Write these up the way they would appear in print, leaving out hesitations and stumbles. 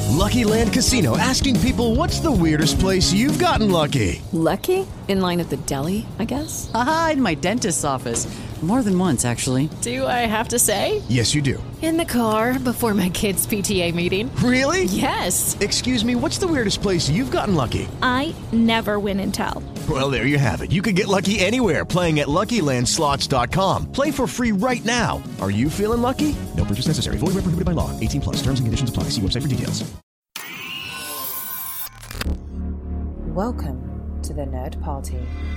Lucky Land Casino, asking people, what's the weirdest place you've gotten lucky? Lucky? In line at the deli, I guess? Aha, in my dentist's office. More than once, actually. Do I have to say? Yes, you do. In the car before my kids' PTA meeting. Really? Yes. Excuse me, what's the weirdest place you've gotten lucky? I never win and tell. Well, there you have it. You can get lucky anywhere, playing at LuckyLandSlots.com. Play for free right now. Are you feeling lucky? No purchase necessary. Void where prohibited by law. 18 plus. Terms and conditions apply. See website for details. Welcome to the Nerd Party.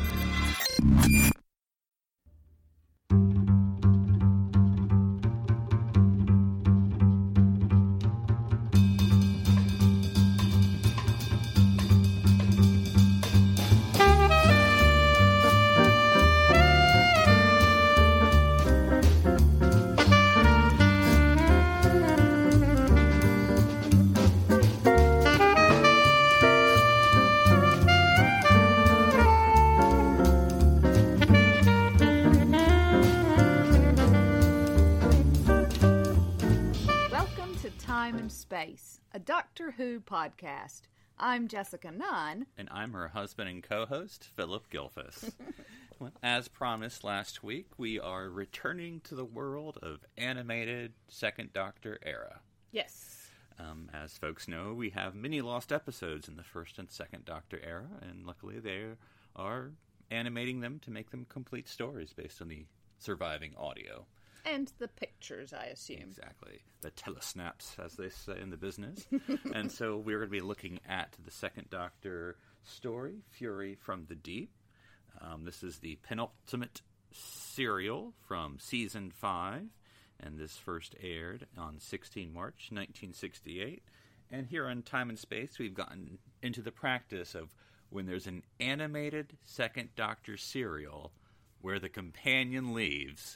Space, a Doctor Who podcast. I'm Jessica Nunn. And I'm her husband and co-host, Philip Gilfus. Well, as promised last week, we are returning to the world of animated Second Doctor era. Yes. As folks know, we have many lost episodes in the First and Second Doctor era, and luckily they are animating them to make them complete stories based on the surviving audio. And the pictures, I assume. Exactly. The telesnaps, as they say in the business. And so we're going to be looking at the Second Doctor story, Fury from the Deep. This is the penultimate serial from Season 5, and this first aired on 16 March 1968. And here on Time and Space, we've gotten into the practice of when there's an animated Second Doctor serial where the companion leaves,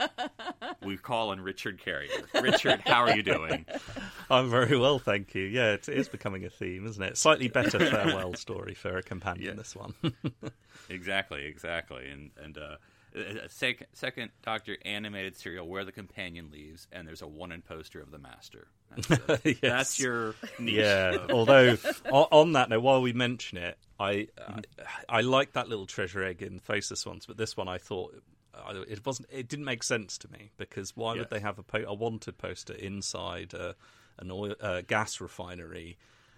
we call on Richard Carrier. Richard, how are you doing? I'm very well, thank you. Yeah, it is becoming a theme, isn't it? Slightly better farewell story for a companion, this one. Exactly. And a second Doctor animated serial where the companion leaves, and there's a one-in poster of the Master. Yes. That's your niche. Yeah, although, on that note, while we mention it, I like that little treasure egg in Faceless Ones, but this one I thought it didn't make sense to me, because why would they have a wanted poster inside a gas refinery?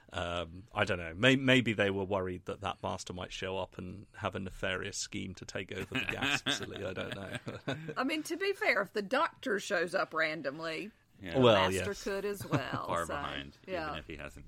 I don't know. Maybe they were worried that Master might show up and have a nefarious scheme to take over the gas facility. I don't know. I mean, to be fair, if the Doctor shows up randomly, the well, Master could as well. Far behind, yeah. even if he hasn't.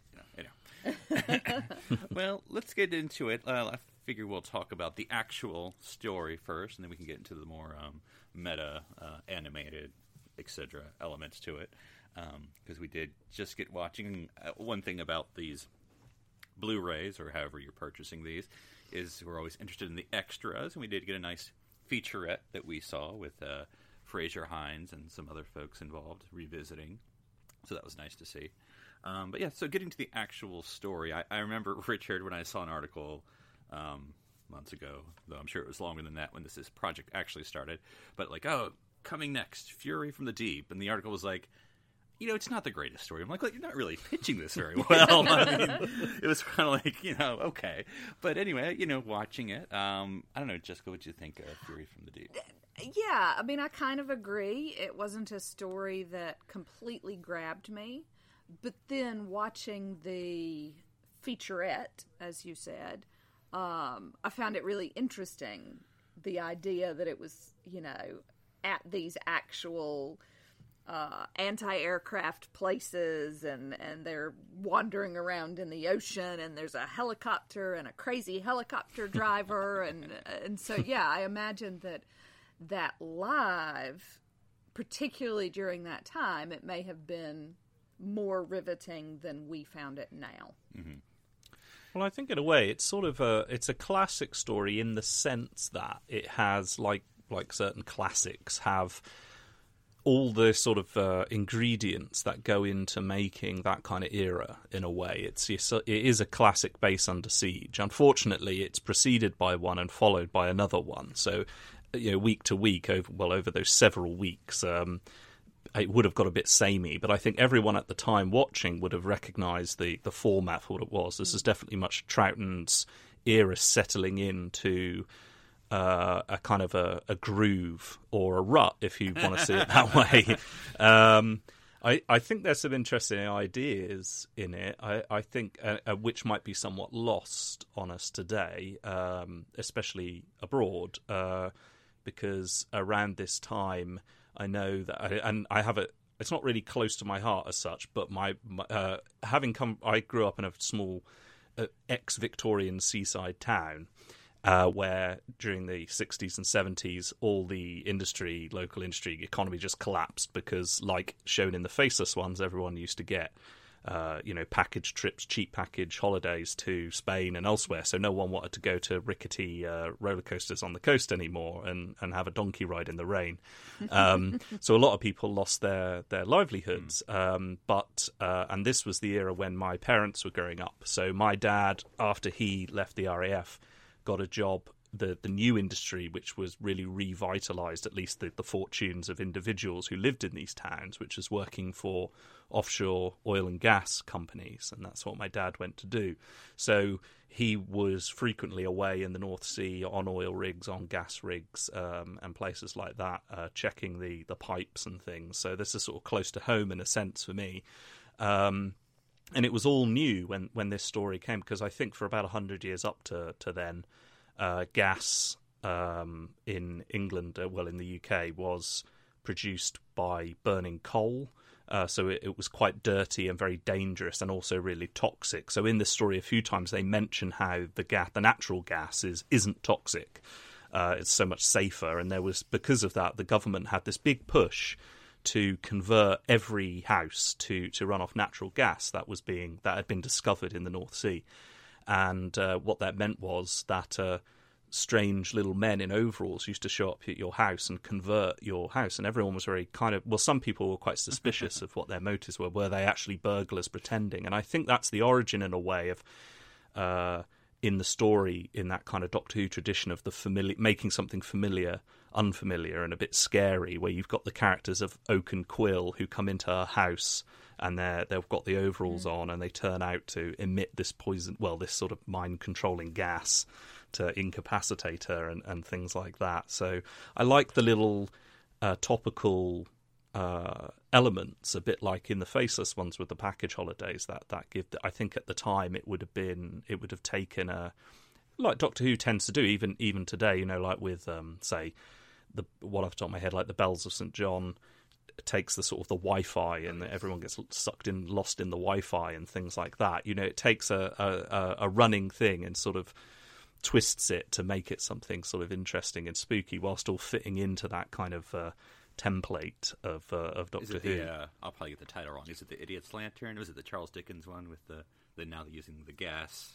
Well, let's get into it. I figure we'll talk about the actual story first, and then we can get into the more meta, animated, etc. elements to it. Because we did just get watching. One thing about these Blu-rays, or however you're purchasing these, is we're always interested in the extras, and we did get a nice featurette that we saw with Fraser Hines and some other folks involved revisiting. So that was nice to see. But yeah, so getting to the actual story, I remember, Richard, when I saw an article months ago, though I'm sure it was longer than that when this project actually started, but like, coming next, Fury from the Deep, and the article was like, it's not the greatest story. I'm like, you're not really pitching this very well. I mean, it was kind of like, okay. But anyway, watching it, I don't know, Jessica, what did you think of Fury from the Deep? Yeah, I mean, I kind of agree. It wasn't a story that completely grabbed me. But then watching the featurette, as you said, I found it really interesting. The idea that it was, at these actual anti-aircraft places, and they're wandering around in the ocean, and there's a helicopter and a crazy helicopter driver, and so yeah, I imagined that live, particularly during that time, it may have been more riveting than we found it now. Mm-hmm. Well, I think in a way it's sort of it's a classic story in the sense that it has, like certain classics have, all the sort of ingredients that go into making that kind of era. In a way, it is a classic base under siege. Unfortunately, it's preceded by one and followed by another one. So, week to week, over those several weeks, got a bit samey, but I think everyone at the time watching would have recognised the format for what it was. This is definitely much Troughton's era settling into a kind of a groove or a rut, if you want to see it that way. I think there's some interesting ideas in it, I think, which might be somewhat lost on us today, especially abroad, because around this time, I know that, I have it's not really close to my heart as such, but I grew up in a small ex-Victorian seaside town, where during the 60s and 70s, all the local industry economy just collapsed because, like shown in the Faceless Ones, everyone used to get, package trips, cheap package holidays to Spain and elsewhere. So no one wanted to go to rickety roller coasters on the coast anymore and have a donkey ride in the rain. So a lot of people lost their livelihoods. And this was the era when my parents were growing up. So my dad, after he left the RAF, got a job, the new industry, which was really revitalised, at least the fortunes of individuals who lived in these towns, which was working for offshore oil and gas companies, and that's what my dad went to do. So he was frequently away in the North Sea on oil rigs, on gas rigs, and places like that, checking the pipes and things. So this is sort of close to home in a sense for me. And it was all new when this story came, because I think for about 100 years up to then, gas in England, in the UK, was produced by burning coal. So it was quite dirty and very dangerous and also really toxic. So in this story, a few times they mention how the natural gas isn't toxic. It's so much safer. And because of that, the government had this big push to convert every house to run off natural gas that had been discovered in the North Sea. And what that meant was that strange little men in overalls used to show up at your house and convert your house, and everyone was very some people were quite suspicious of what their motives were. Were they actually burglars pretending? And I think that's the origin, in a way, of in the story, in that kind of Doctor Who tradition of making something familiar unfamiliar and a bit scary, where you've got the characters of Oak and Quill who come into her house and they've got the overalls on, and they turn out to emit this this sort of mind-controlling gas to incapacitate her and things like that. So I like the little topical elements, a bit like in the Faceless Ones with the package holidays, that give. I think at the time it would have taken like Doctor Who tends to do, even today, like with say one off the top of my head, like the Bells of St. John takes the sort of the Wi-Fi, and everyone gets lost in the Wi-Fi and things like that. It takes a running thing and sort of twists it to make it something sort of interesting and spooky, while still fitting into that kind of template of Doctor Who. I'll probably get the title wrong. Is it the Idiot's Lantern? Was it the Charles Dickens one with the now they're using the gas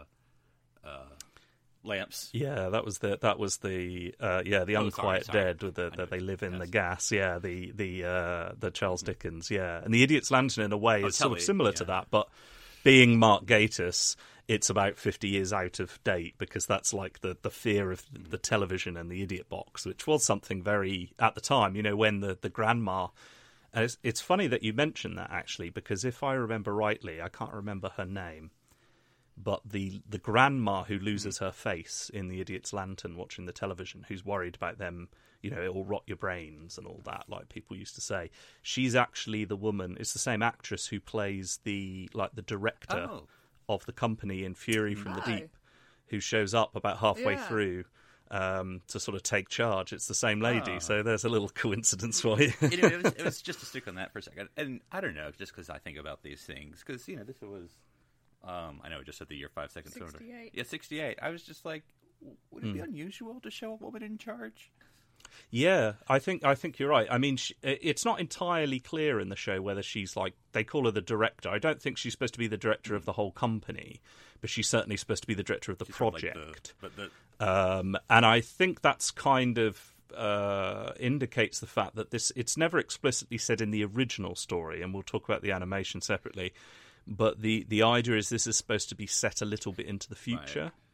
lamps? Yeah, that was the Unquiet Dead with they live in the gas. Yeah, the Charles Dickens. Yeah, and the Idiot's Lantern in a way is sort of similar to that, but being Mark Gatiss, it's about 50 years out of date, because that's like the fear of the television and the idiot box, which was something very at the time. When the grandma. And it's funny that you mentioned that, actually, because if I remember rightly, I can't remember her name, but the grandma who loses her face in The Idiot's Lantern watching the television, who's worried about them, it'll rot your brains and all that, like people used to say. She's actually the woman, it's the same actress who plays the director of the company in Fury from the Deep, who shows up about halfway through to sort of take charge. It's the same lady, so there's a little coincidence for you. It was just to stick on that for a second, and I don't know, just because I think about these things, because this was I know, just at the year 5 seconds. 68. Yeah, 68. I was just like, would it be unusual to show a woman in charge? Yeah, I think you're right. I mean, it's not entirely clear in the show whether she's they call her the director. I don't think she's supposed to be the director of the whole company, but she's certainly supposed to be the director of the project. And I think that's kind of indicates the fact that it's never explicitly said in the original story, and we'll talk about the animation separately. But the idea is this is supposed to be set a little bit into the future.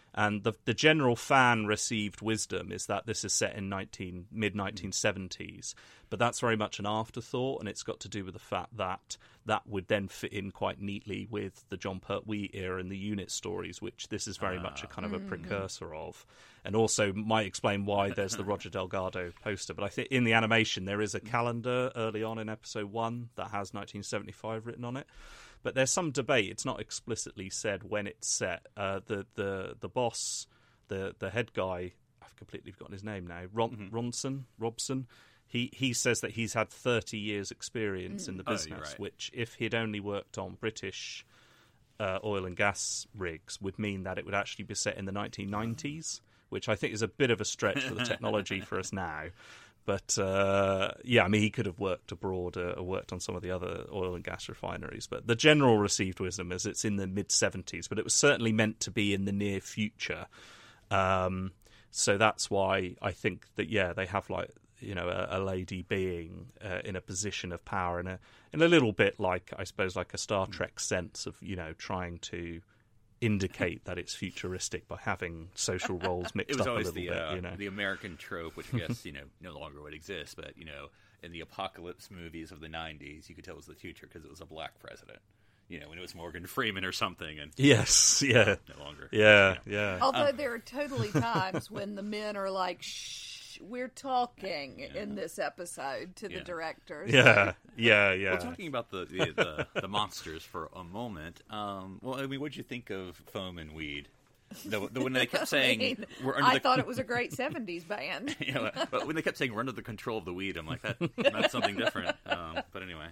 And the general fan received wisdom is that this is set in mid-1970s, but that's very much an afterthought, and it's got to do with the fact that that would then fit in quite neatly with the Jon Pertwee era and the unit stories, which this is very much a kind of a precursor of. And also might explain why there's the Roger Delgado poster. But I think in the animation there is a calendar early on in episode 1 that has 1975 written on it. But there's some debate. It's not explicitly said when it's set. The boss, the head guy, I've completely forgotten his name now, Robson. He says that he's had 30 years' experience in the business, which if he'd only worked on British oil and gas rigs would mean that it would actually be set in the 1990s, which I think is a bit of a stretch for the technology for us now. But, I mean, he could have worked abroad or worked on some of the other oil and gas refineries. But the general received wisdom is it's in the mid-70s, but it was certainly meant to be in the near future. So that's why I think that, they have, like, you know, a lady being in a position of power in a little bit like, I suppose, like a Star Trek sense of, you know, trying to indicate that it's futuristic by having social roles mixed up a little bit. You know, the American trope, which I guess no longer would exist, but in the apocalypse movies of the 90s, you could tell it was the future because it was a black president. When it was Morgan Freeman or something, and yes, no longer. Yeah. Although there are totally times when the men are like, "Shh, we're talking in this episode" to the directors. Yeah. Well, talking about the monsters for a moment. What'd you think of Foam and Weed? The when they kept saying I thought it was a great 70s band. But when they kept saying we're under the control of the weed, I'm like, that's something different. But anyway.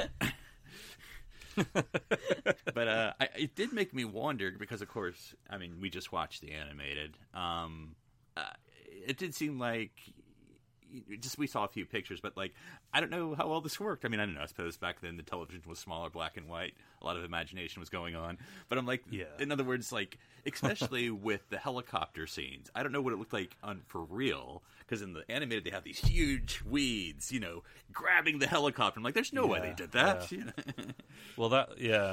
But it did make me wonder because, of course, I mean, we just watched the animated. It did seem like we saw a few pictures, but like I don't know how well this worked. I mean, I don't know. I suppose back then the television was smaller, black and white. A lot of imagination was going on. But I'm like, in other words, like especially with the helicopter scenes, I don't know what it looked like for real. Because in the animated, they have these huge weeds, grabbing the helicopter. I'm like, there's no way they did that. Yeah. Well,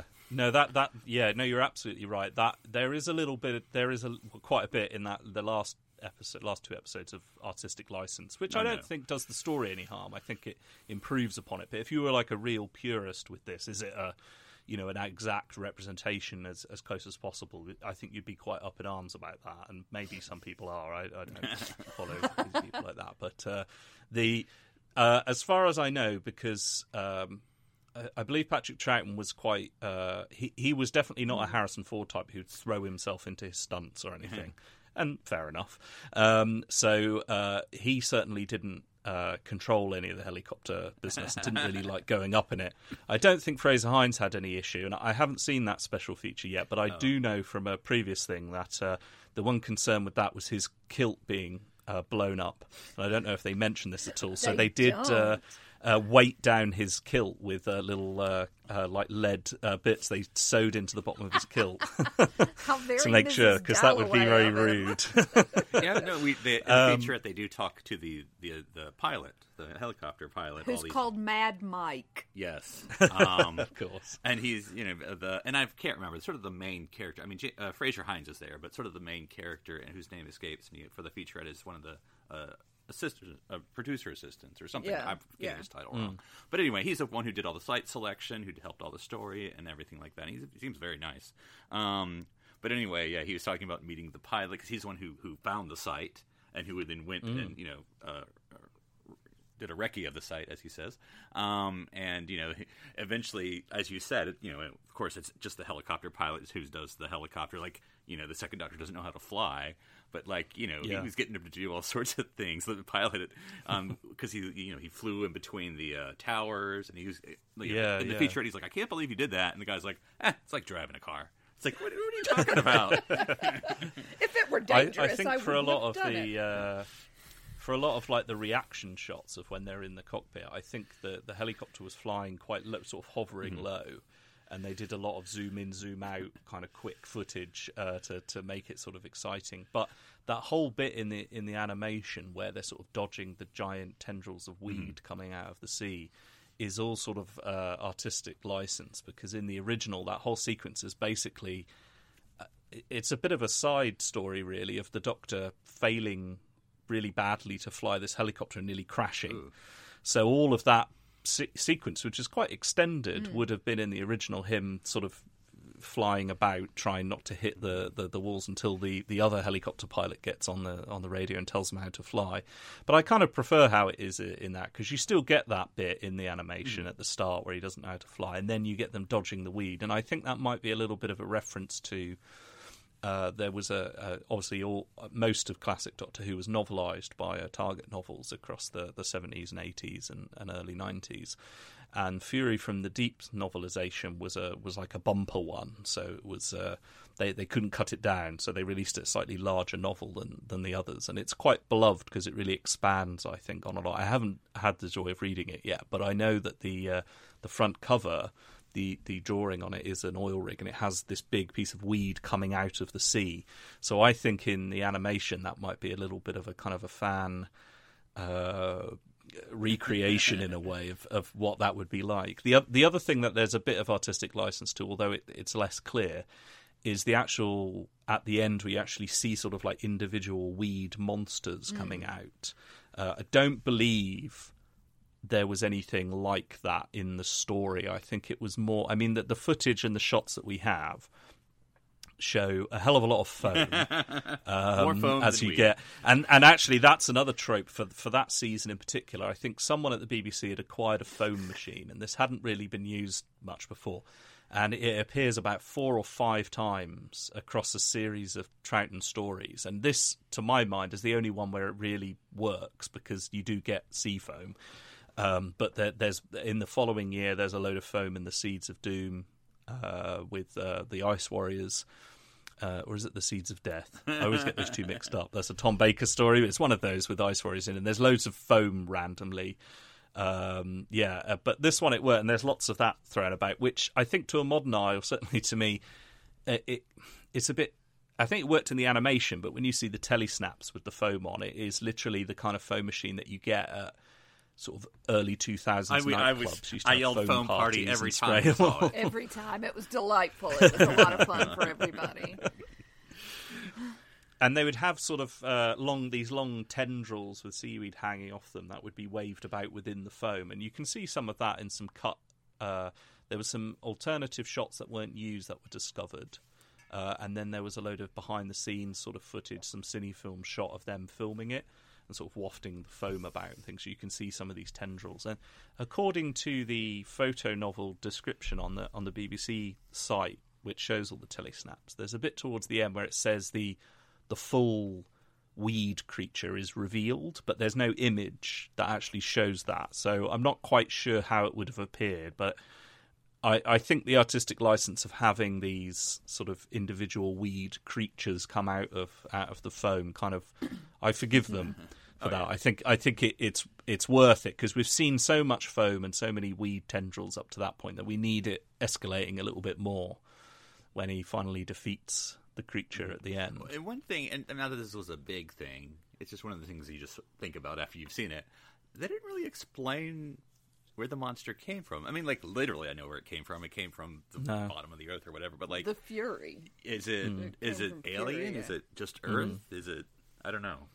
you're absolutely right. That there is quite a bit in that the last two episodes of artistic license, which I don't think does the story any harm. I think it improves upon it. But if you were like a real purist with this, is it an exact representation as close as possible? I think you'd be quite up in arms about that, and maybe some people are. I don't follow people like that. But as far as I know, because I believe Patrick Troughton was quite. He was definitely not a Harrison Ford type who'd throw himself into his stunts or anything. And fair enough. So he certainly didn't control any of the helicopter business and didn't really like going up in it. I don't think Fraser Hines had any issue, and I haven't seen that special feature yet, but I do know from a previous thing that the one concern with that was his kilt being blown up. And I don't know if they mentioned this at all. So they did weight down his kilt with little like lead bits they sewed into the bottom of his kilt to make sure, because that would be very rude. The featurette they do talk to the pilot, the helicopter pilot, who's called Mad Mike. Yes, of course, and he's and I can't remember sort of the main character. I mean, Fraser Hines is there, but sort of the main character, and whose name escapes me for the featurette, is one of the producer assistants or something. I'm getting his title wrong. But anyway, he's the one who did all the site selection, who helped all the story and everything like that. He seems very nice. But anyway, he was talking about meeting the pilot because he's the one who found the site and who then went and did a recce of the site, as he says. And eventually, as you said, of course, it's just the helicopter pilot who does the helicopter. Like, the second doctor doesn't know how to fly, but he was getting him to do all sorts of things. The pilot, because he flew in between the towers, and he was in the featurette. He's like, I can't believe you did that, and the guy's like, it's like driving a car. It's like, what are you talking about? If it were dangerous, I think for a lot of the. For a lot of like the reaction shots of when they're in the cockpit, I think the helicopter was flying quite low, sort of hovering low, and they did a lot of zoom in, zoom out kind of quick footage to make it sort of exciting. But that whole bit in the animation where they're sort of dodging the giant tendrils of weed coming out of the sea is all sort of artistic license, because in the original that whole sequence is basically it's a bit of a side story, really, of the Doctor failing really badly to fly this helicopter and nearly crashing. Ooh. So all of that sequence, which is quite extended, would have been in the original, him sort of flying about, trying not to hit the walls until the other helicopter pilot gets on the radio and tells him how to fly. But I kind of prefer how it is in that, because you still get that bit in the animation at the start where he doesn't know how to fly, and then you get them dodging the weed. And I think that might be a little bit of a reference to there was obviously most of classic Doctor Who was novelised by Target novels across the 70s and 80s and early 90s. And Fury from the Deep novelisation was like a bumper one, so it was they couldn't cut it down, so they released a slightly larger novel than the others, and it's quite beloved because it really expands, I think, on a lot. I haven't had the joy of reading it yet, but I know that the front cover, the drawing on it is an oil rig, and it has this big piece of weed coming out of the sea. So I think in the animation that might be a little bit of a kind of a fan recreation in a way of what that would be like. The other thing that there's a bit of artistic license to, although it's less clear, is the actual, at the end we actually see sort of like individual weed monsters coming out. I don't believe there was anything like that in the story. I think it was more, I mean, that the footage and the shots that we have show a hell of a lot of foam, more foam as you get, and actually that's another trope for that season in particular. I think someone at the BBC had acquired a foam machine, and this hadn't really been used much before, and it appears about 4 or 5 times across a series of Troughton stories, and this, to my mind, is the only one where it really works, because you do get sea foam. But there's in the following year there's a load of foam in the Seeds of Doom with the Ice Warriors, or is it the Seeds of Death? I always get those two mixed up. That's a Tom Baker story. It's one of those with Ice Warriors in, and there's loads of foam randomly. But this one it worked, and there's lots of that thrown about, which I think to a modern eye, or certainly to me, it's a bit. I think it worked in the animation, but when you see the telesnaps with the foam on, it is literally the kind of foam machine that you get at sort of early 2000s nightclubs. I yelled foam party every time. Every time. It was delightful. It was a lot of fun for everybody. And they would have sort of these long tendrils with seaweed hanging off them that would be waved about within the foam. And you can see some of that in some cut. There were some alternative shots that weren't used that were discovered. And then there was a load of behind-the-scenes sort of footage, some cine-film shot of them filming it and sort of wafting the foam about and things, so you can see some of these tendrils. And according to the photo novel description on the BBC site, which shows all the telesnaps, there's a bit towards the end where it says the full weed creature is revealed, but there's no image that actually shows that. So I'm not quite sure how it would have appeared, but I think the artistic license of having these sort of individual weed creatures come out of the foam, kind of, I forgive them for that. Yeah. I think it's worth it, because we've seen so much foam and so many weed tendrils up to that point that we need it escalating a little bit more when he finally defeats the creature at the end. And one thing, and now that this was a big thing, it's just one of the things you just think about after you've seen it. They didn't really explain where the monster came from. I mean, like, literally I know where it came from. It came from the bottom of the earth or whatever, but like... The Fury. Is it alien? Fury, yeah. Is it just Earth? Is it... I don't know.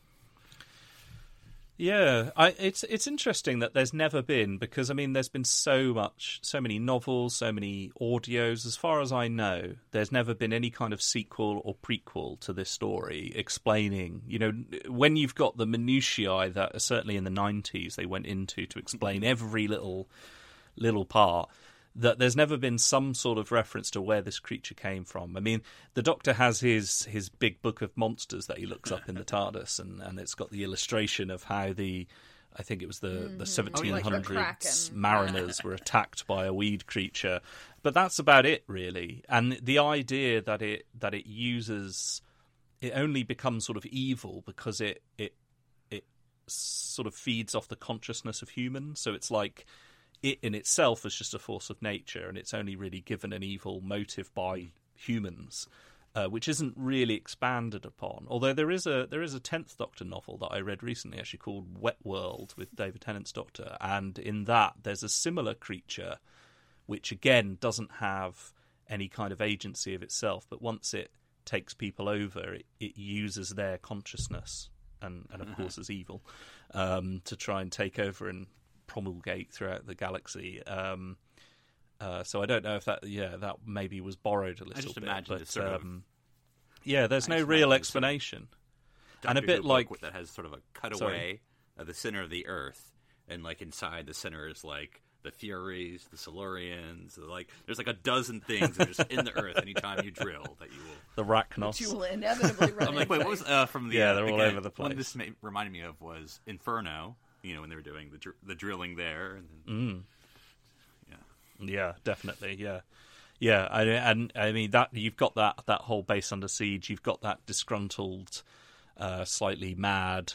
Yeah, it's interesting that there's never been, because I mean there's been so many novels, so many audios. As far as I know, there's never been any kind of sequel or prequel to this story explaining, you know, when you've got the minutiae that certainly in the 90s they went into to explain every little part, that there's never been some sort of reference to where this creature came from. I mean, the Doctor has his big book of monsters that he looks up in the TARDIS, and it's got the illustration of how I think it was the 1700s mariners were attacked by a weed creature. But that's about it, really. And the idea that it uses... It only becomes sort of evil because it sort of feeds off the consciousness of humans. So it's like... it in itself is just a force of nature, and it's only really given an evil motive by humans, which isn't really expanded upon. Although there is a 10th Doctor novel that I read recently, actually called Wet World, with David Tennant's Doctor, and in that there's a similar creature, which again doesn't have any kind of agency of itself, but once it takes people over, it uses their consciousness and of course is evil, to try and take over and promulgate throughout the galaxy. So I don't know if that maybe was borrowed a little bit. I just imagined but sort of, there's no real explanation. And a bit like that has sort of a cutaway of the center of the Earth, and like inside the center is like the Furies, the Silurians, there's like a dozen things that are just in the Earth anytime you drill that you will. The Rachnos. You will inevitably run. I'm like, wait, what was from the? Yeah, they're all over the place. One this reminded me of was Inferno. When they were doing the drilling there, and then, Yeah, definitely. Yeah. I mean that you've got that whole base under siege. You've got that disgruntled, slightly mad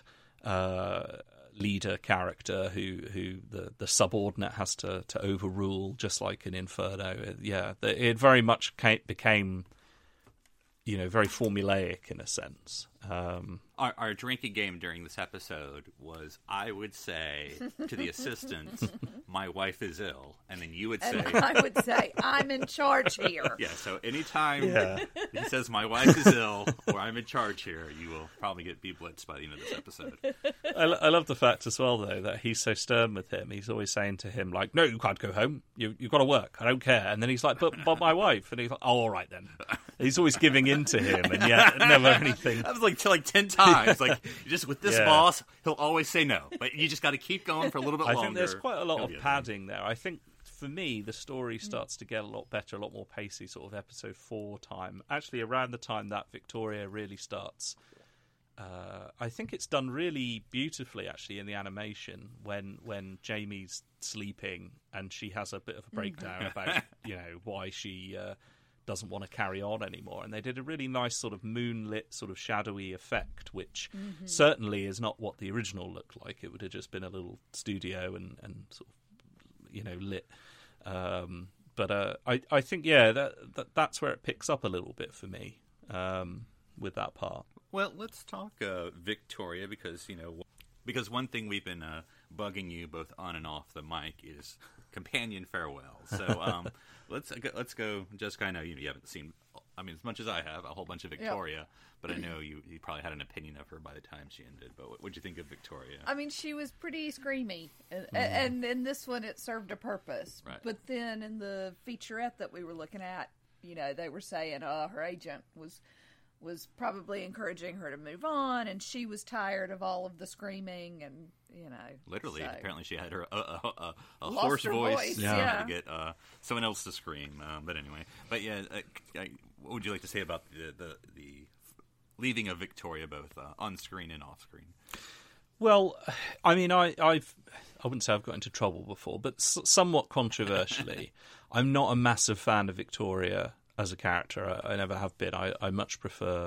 leader character who the subordinate has to overrule, just like in Inferno. Yeah, it very much became, very formulaic in a sense. Our drinking game during this episode was, I would say to the assistant, my wife is ill, and then you would say... And I would say, I'm in charge here. Yeah, so anytime he says, my wife is ill, or I'm in charge here, you will probably be blitzed by the end of this episode. I love the fact as well, though, that he's so stern with him. He's always saying to him, like, no, you can't go home. You've got to work. I don't care. And then he's like, but my wife. And he's like, oh, all right, then. He's always giving in to him, and yet never anything. That was like 10 times. Like, just with this boss, he'll always say no. But you just got to keep going for a little bit longer. I think there's quite a lot of padding there. I think, for me, the story starts to get a lot better, a lot more pacey, sort of episode 4 time. Actually, around the time that Victoria really starts. I think it's done really beautifully, actually, in the animation when Jamie's sleeping and she has a bit of a breakdown about why she doesn't want to carry on anymore. And they did a really nice sort of moonlit, sort of shadowy effect, which certainly is not what the original looked like. It would have just been a little studio and sort of lit. But I think that's where it picks up a little bit for me with that part. Well, let's talk Victoria, because one thing we've been bugging you both on and off the mic is companion farewell. So let's go. Jessica, I know you haven't seen, as much as I have, a whole bunch of Victoria, but I know you probably had an opinion of her by the time she ended. But what did you think of Victoria? She was pretty screamy, and in this one it served a purpose. Right. But then in the featurette that we were looking at, they were saying her agent was probably encouraging her to move on, and she was tired of all of the screaming, and literally, so. Apparently she had a hoarse voice to get someone else to scream. But anyway, what would you like to say about the leaving of Victoria, both on screen and off screen? Well, I wouldn't say I've got into trouble before, but somewhat controversially, I'm not a massive fan of Victoria as a character. I never have been. I much prefer...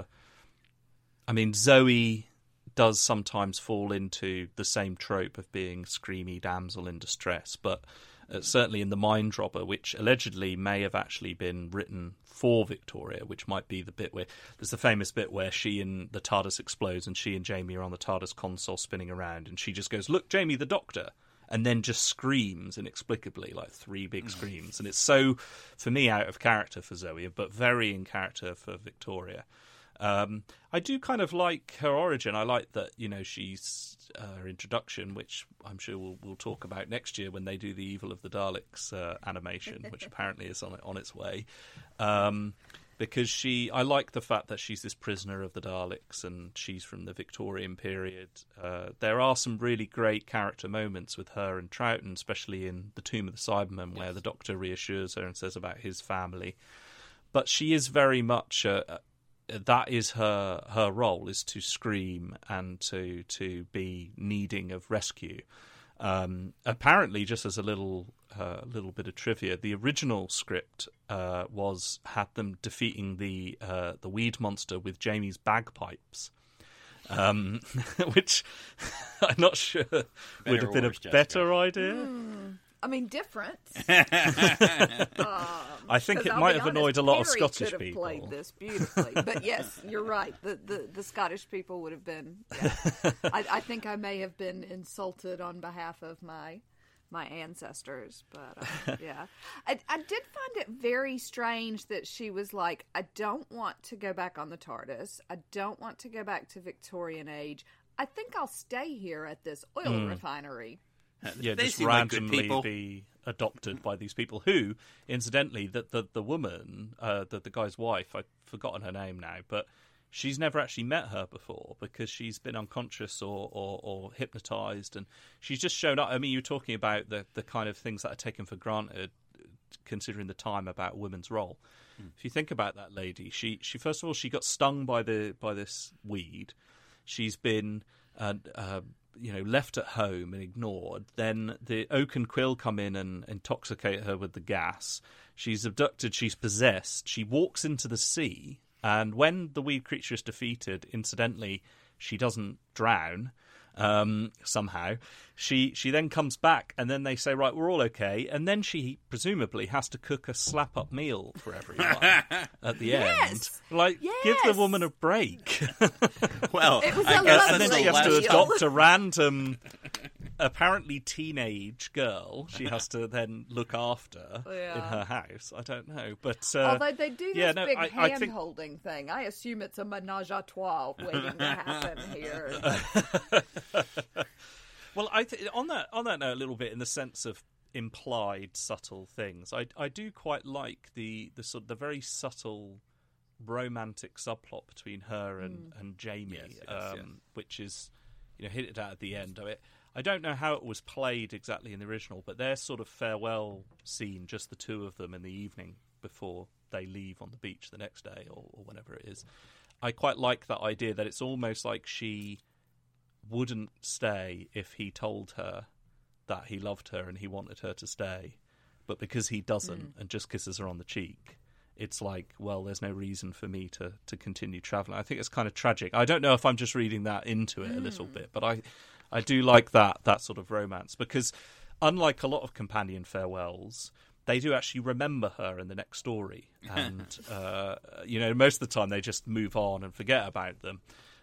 Zoe does sometimes fall into the same trope of being screamy damsel in distress, but certainly in The Mind Dropper, which allegedly may have actually been written for Victoria, which might be the bit where... There's the famous bit where she and the TARDIS explodes and she and Jamie are on the TARDIS console spinning around, and she just goes, "Look, Jamie, the Doctor," and then just screams inexplicably, like 3 big screams. And it's so, for me, out of character for Zoe, but very in character for Victoria. I do kind of like her origin. I like that, she's her introduction, which I'm sure we'll talk about next year when they do the Evil of the Daleks animation, which apparently is on its way. Because I like the fact that she's this prisoner of the Daleks and she's from the Victorian period. There are some really great character moments with her and Troughton, especially in The Tomb of the Cybermen, where the Doctor reassures her and says about his family. But she is very much... that is her role, is to scream and to be needing of rescue. Apparently, just as a little bit of trivia, the original script had them defeating the weed monster with Jamie's bagpipes, which I'm not sure would have been a better idea. Different. I think it might have annoyed a lot of Scottish could have people. Played this beautifully, but yes, you're right. The Scottish people would have been. Yeah. I think I may have been insulted on behalf of my my ancestors. But yeah, I did find it very strange that she was like, I don't want to go back on the TARDIS. I don't want to go back to Victorian age. I think I'll stay here at this oil refinery. Yeah, They just seem like good randomly people. be adopted by these people who, incidentally, the woman, the guy's wife, I've forgotten her name now, but she's never actually met her before because she's been unconscious or hypnotized, and she's just shown up. I mean, you're talking about the kind of things that are taken for granted, considering the time, about women's role. If you think about that lady, she first of all, she got stung by this weed. She's been left at home and ignored. Then the Oak and Quill come in and intoxicate her with the gas. She's abducted, she's possessed. She walks into the sea, and when the weed creature is defeated, incidentally, she doesn't drown somehow. She then comes back, and then they say, right, we're all okay. And then she presumably has to cook a slap-up meal for everyone at the end. Like, give the woman a break. Well, It was I a guess lovely And then that's she the has to last- adopt a random, apparently teenage girl. She has to then look after in her house. I don't know, but Although they do this big I think hand-holding thing. I assume it's a menage a trois waiting to happen here. Well, on that note, a little bit in the sense of implied subtle things, I do quite like the sort of the very subtle romantic subplot between her and Jamie, Yes. which is hinted at the end of it. I don't know how it was played exactly in the original, but their sort of farewell scene, just the two of them in the evening before they leave on the beach the next day or whenever it is, I quite like that idea that it's almost like she wouldn't stay if he told her that he loved her and he wanted her to stay, but because he doesn't and just kisses her on the cheek, it's like, well, there's no reason for me to continue travelling. I think it's kind of tragic. I don't know if I'm just reading that into it a little bit, but I do like that sort of romance, because unlike a lot of companion farewells, they do actually remember her in the next story, and most of the time they just move on and forget about them.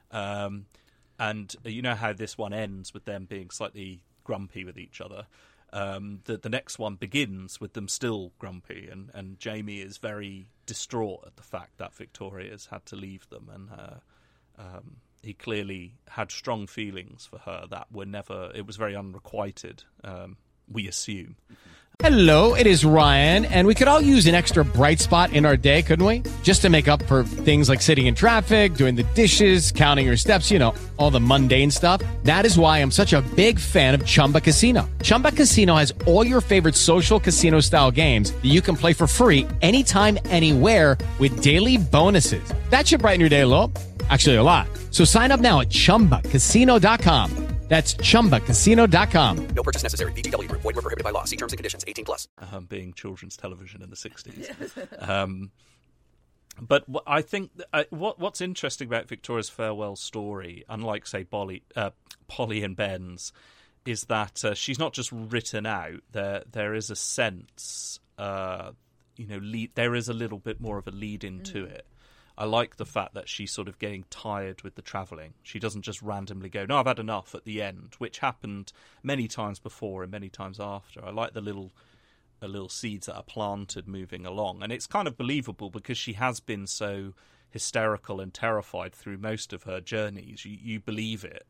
And you know how this one ends with them being slightly grumpy with each other. The next one begins with them still grumpy, and Jamie is very distraught at the fact that Victoria has had to leave them, and he clearly had strong feelings for her that were never. It was very unrequited, we assume. Hello, it is Ryan, and we could all use an extra bright spot in our day, couldn't we? Just to make up for things like sitting in traffic, doing the dishes, counting your steps, all the mundane stuff. That is why I'm such a big fan of Chumba Casino. Chumba Casino has all your favorite social casino-style games that you can play for free anytime, anywhere with daily bonuses. That should brighten your day a little. Actually, a lot. So sign up now at ChumbaCasino.com. That's ChumbaCasino.com. No purchase necessary. VGW Group. Void where prohibited by law. See terms and conditions. 18+. Being children's television in the 60s. But I think what's interesting about Victoria's farewell story, unlike, say, Polly and Ben's, is that she's not just written out. There is a sense, there is a little bit more of a lead into it. I like the fact that she's sort of getting tired with the travelling. She doesn't just randomly go, no, I've had enough at the end, which happened many times before and many times after. I like the little seeds that are planted moving along. And it's kind of believable because she has been so hysterical and terrified through most of her journeys. You believe it,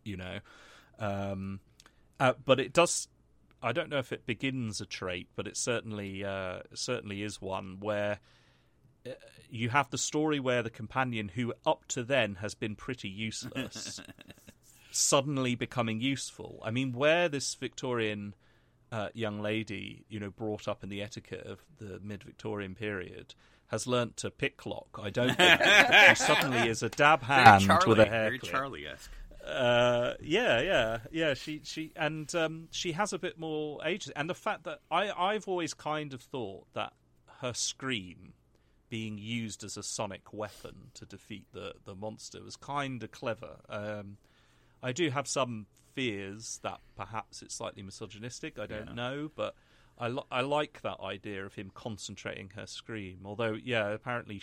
but it does... I don't know if it begins a trait, but it certainly is one where... you have the story where the companion, who up to then has been pretty useless, suddenly becoming useful. I mean, where this Victorian young lady, brought up in the etiquette of the mid-Victorian period, has learnt to picklock, I don't think. She suddenly is a dab hand with a hair very clip. Charlie-esque. Yeah. She has a bit more age, and the fact that I've always kind of thought that her scream being used as a sonic weapon to defeat the monster was kind of clever. I do have some fears that perhaps it's slightly misogynistic. I don't know, but I like that idea of him concentrating her scream. Although, apparently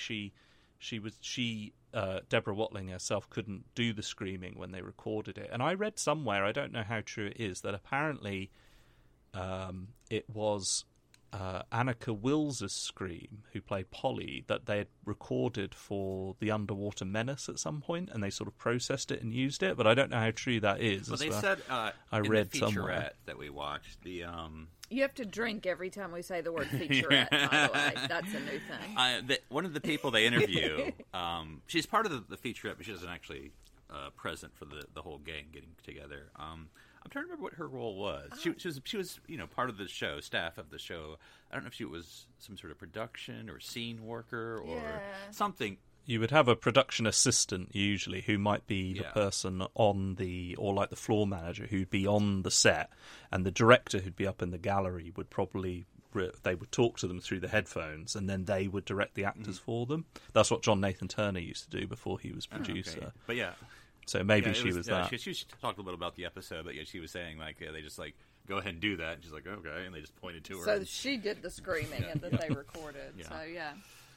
Deborah Watling herself couldn't do the screaming when they recorded it. And I read somewhere, I don't know how true it is, that apparently it was Anneke Wills' Scream, who played Polly, that they had recorded for The Underwater Menace at some point, and they sort of processed it and used it, but I don't know how true that is. Well, they said I in read the featurette somewhere that we watched, the... You have to drink every time we say the word featurette, by the way. That's a new thing. One of the people they interview, she's part of the featurette, but she wasn't actually present for the whole gang getting together. I'm trying to remember what her role was. She was part of the show, staff of the show. I don't know if she was some sort of production or scene worker or something. You would have a production assistant usually who might be the person on or like the floor manager who'd be on the set, and the director who'd be up in the gallery would probably they would talk to them through the headphones, and then they would direct the actors for them. That's what John Nathan Turner used to do before he was producer. Okay. But yeah. So maybe she was that. She talked a little bit about the episode, but she was saying they just go ahead and do that. And she's like, okay, and they just pointed to her. So she did the screaming that they recorded. Yeah. So yeah.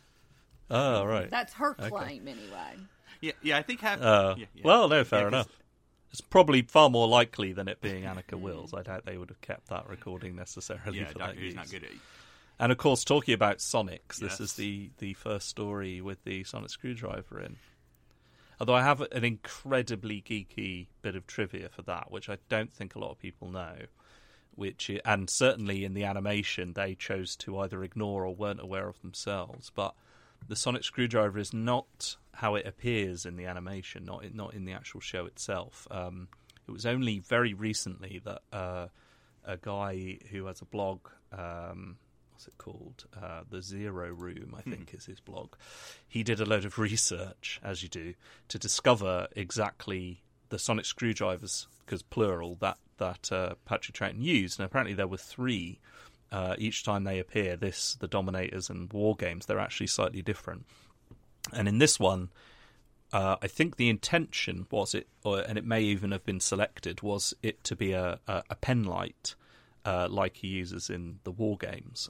Oh right. That's her claim anyway. Yeah. I think. Well, no, fair enough. It's probably far more likely than it being Anneke Wills. I doubt they would have kept that recording necessarily for that use. Not good at it. And of course, talking about Sonics, this is the first story with the sonic screwdriver in. Although I have an incredibly geeky bit of trivia for that, which I don't think a lot of people know. And certainly in the animation, they chose to either ignore or weren't aware of themselves. But the sonic screwdriver is not how it appears in the animation, not in the actual show itself. It was only very recently that a guy who has a blog, what's it called? The Zero Room, I think is his blog. He did a load of research, as you do, to discover exactly the sonic screwdrivers, because plural, that Patrick Troughton used. And apparently there were 3 each time they appear, the Dominators and War Games. They're actually slightly different. And in this one, I think the intention was and it may even have been selected, was it to be a pen light, like he uses in the War Games.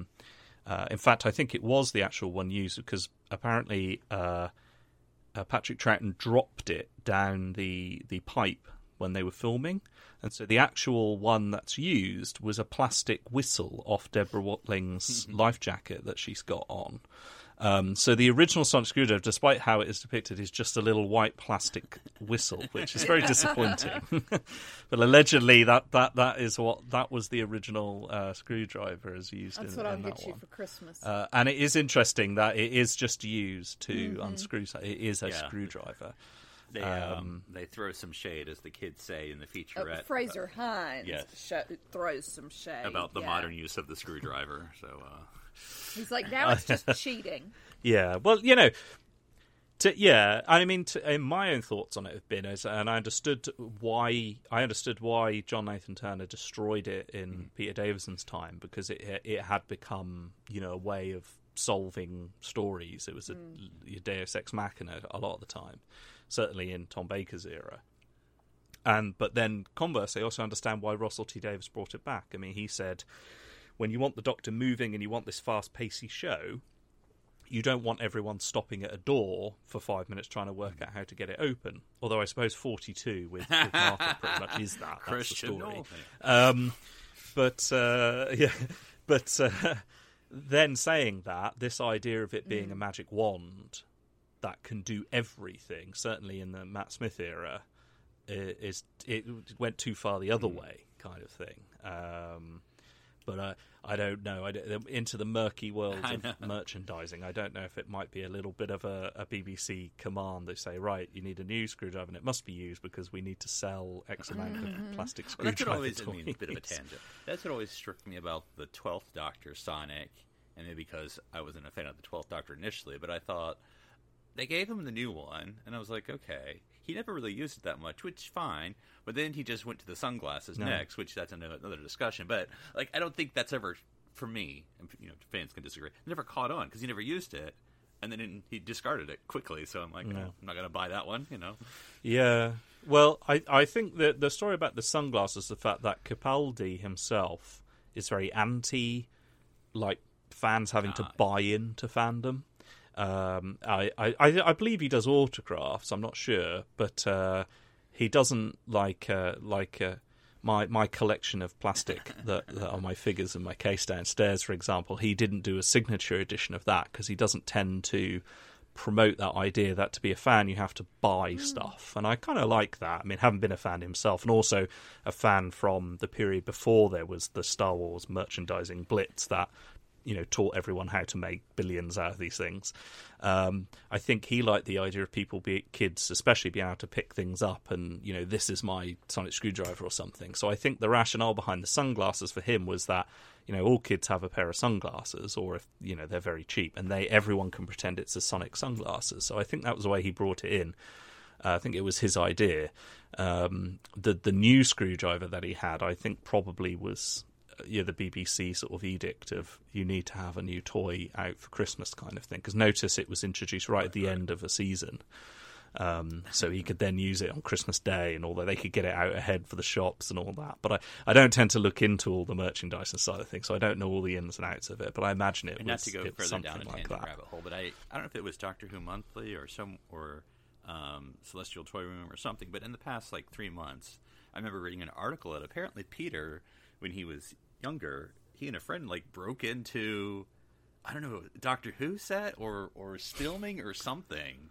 In fact, I think it was the actual one used, because apparently Patrick Troughton dropped it down the pipe when they were filming, and so the actual one that's used was a plastic whistle off Deborah Watling's life jacket that she's got on. So the original sonic screwdriver, despite how it is depicted, is just a little white plastic whistle, which is very disappointing. But allegedly, that was the original screwdriver as used. That's in what I'll that get you one. for Christmas. And it is interesting that it is just used to unscrew. It is a screwdriver. They throw some shade, as the kids say in the featurette. Fraser Hines throws some shade about the modern use of the screwdriver. So he's like, now it's just cheating. Yeah, well, I mean, in my own thoughts on it have been, and I understood why John Nathan Turner destroyed it in Peter Davison's time, because it had become a way of solving stories. It was a Deus Ex Machina a lot of the time. Certainly in Tom Baker's era. But then, conversely, I also understand why Russell T Davies brought it back. I mean, he said, when you want the Doctor moving and you want this fast-pacey show, you don't want everyone stopping at a door for 5 minutes trying to work out how to get it open. Although I suppose 42 with Martha pretty much is that. That's the story. But then saying that, this idea of it being a magic wand that can do everything, certainly in the Matt Smith era, it went too far the other way, kind of thing. But I don't know. Into the murky world of merchandising, I don't know if it might be a little bit of a BBC command. They say, right, you need a new screwdriver, and it must be used because we need to sell X amount of plastic screwdrivers. That's what always, a bit of a tangent. That's what always struck me about the 12th Doctor Sonic, and maybe because I wasn't a fan of the 12th Doctor initially, but I thought, they gave him the new one, and I was like, okay. He never really used it that much, which fine. But then he just went to the sunglasses next, which that's another discussion. But I don't think that's ever, for me, and fans can disagree, never caught on because he never used it, and then he discarded it quickly. So I'm like, I'm not going to buy that one, Yeah. Well, I think that the story about the sunglasses, the fact that Capaldi himself is very anti, fans having to buy into fandom. I believe he does autographs. I'm not sure, but he doesn't like my collection of plastic that are my figures in my case downstairs, for example, he didn't do a signature edition of that because he doesn't tend to promote that idea that to be a fan you have to buy stuff, and I kind of like that. I mean, having been a fan himself, and also a fan from the period before there was the Star Wars merchandising blitz that, you know, taught everyone how to make billions out of these things. I think he liked the idea of kids especially being able to pick things up and, you know, this is my sonic screwdriver or something. So I think the rationale behind the sunglasses for him was that, you know, all kids have a pair of sunglasses, or if, you know, they're very cheap, and everyone can pretend it's a Sonic sunglasses. So I think that was the way he brought it in. I think it was his idea. The new screwdriver that he had, I think, probably was the BBC sort of edict of you need to have a new toy out for Christmas kind of thing. Because notice it was introduced right at the end of a season. So he could then use it on Christmas Day, and although they could get it out ahead for the shops and all that. But I don't tend to look into all the merchandise side of things, so I don't know all the ins and outs of it. But I imagine it was not to go further something down a like tangent that. rabbit hole, but I don't know if it was Doctor Who Monthly or Celestial Toy Room or something. But in the past 3 months, I remember reading an article that apparently Peter, when he was younger, he and a friend broke into, I don't know, Doctor Who set or filming or something.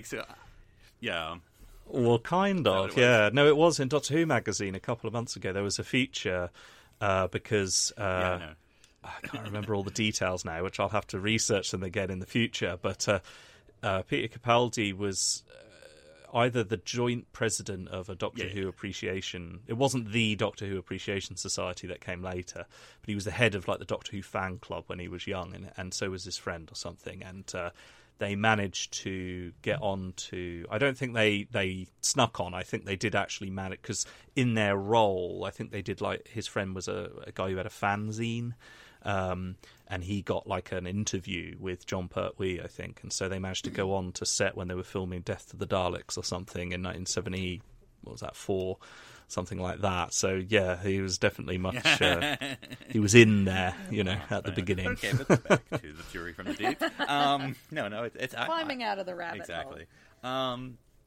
Yeah. Well, kind of, yeah. No, it was in Doctor Who magazine a couple of months ago. There was a feature because I can't remember all the details now, which I'll have to research them again in the future. But Peter Capaldi was either the joint president of a Doctor Who appreciation. It wasn't the Doctor Who Appreciation Society that came later, but he was the head of the Doctor Who fan club when he was young, and so was his friend or something. And they managed to get on to... I don't think they snuck on. I think they did actually manage, because in their role, I think they did, his friend was a guy who had a fanzine, and he got an interview with John Pertwee, I think, and so they managed to go on to set when they were filming Death to the Daleks or something in 1970, what was that, 4, something like that. So yeah, he was definitely much he was in there, at the beginning. Okay, but back to the Fury from the Deep. No, it's climbing out of the rabbit exactly. hole.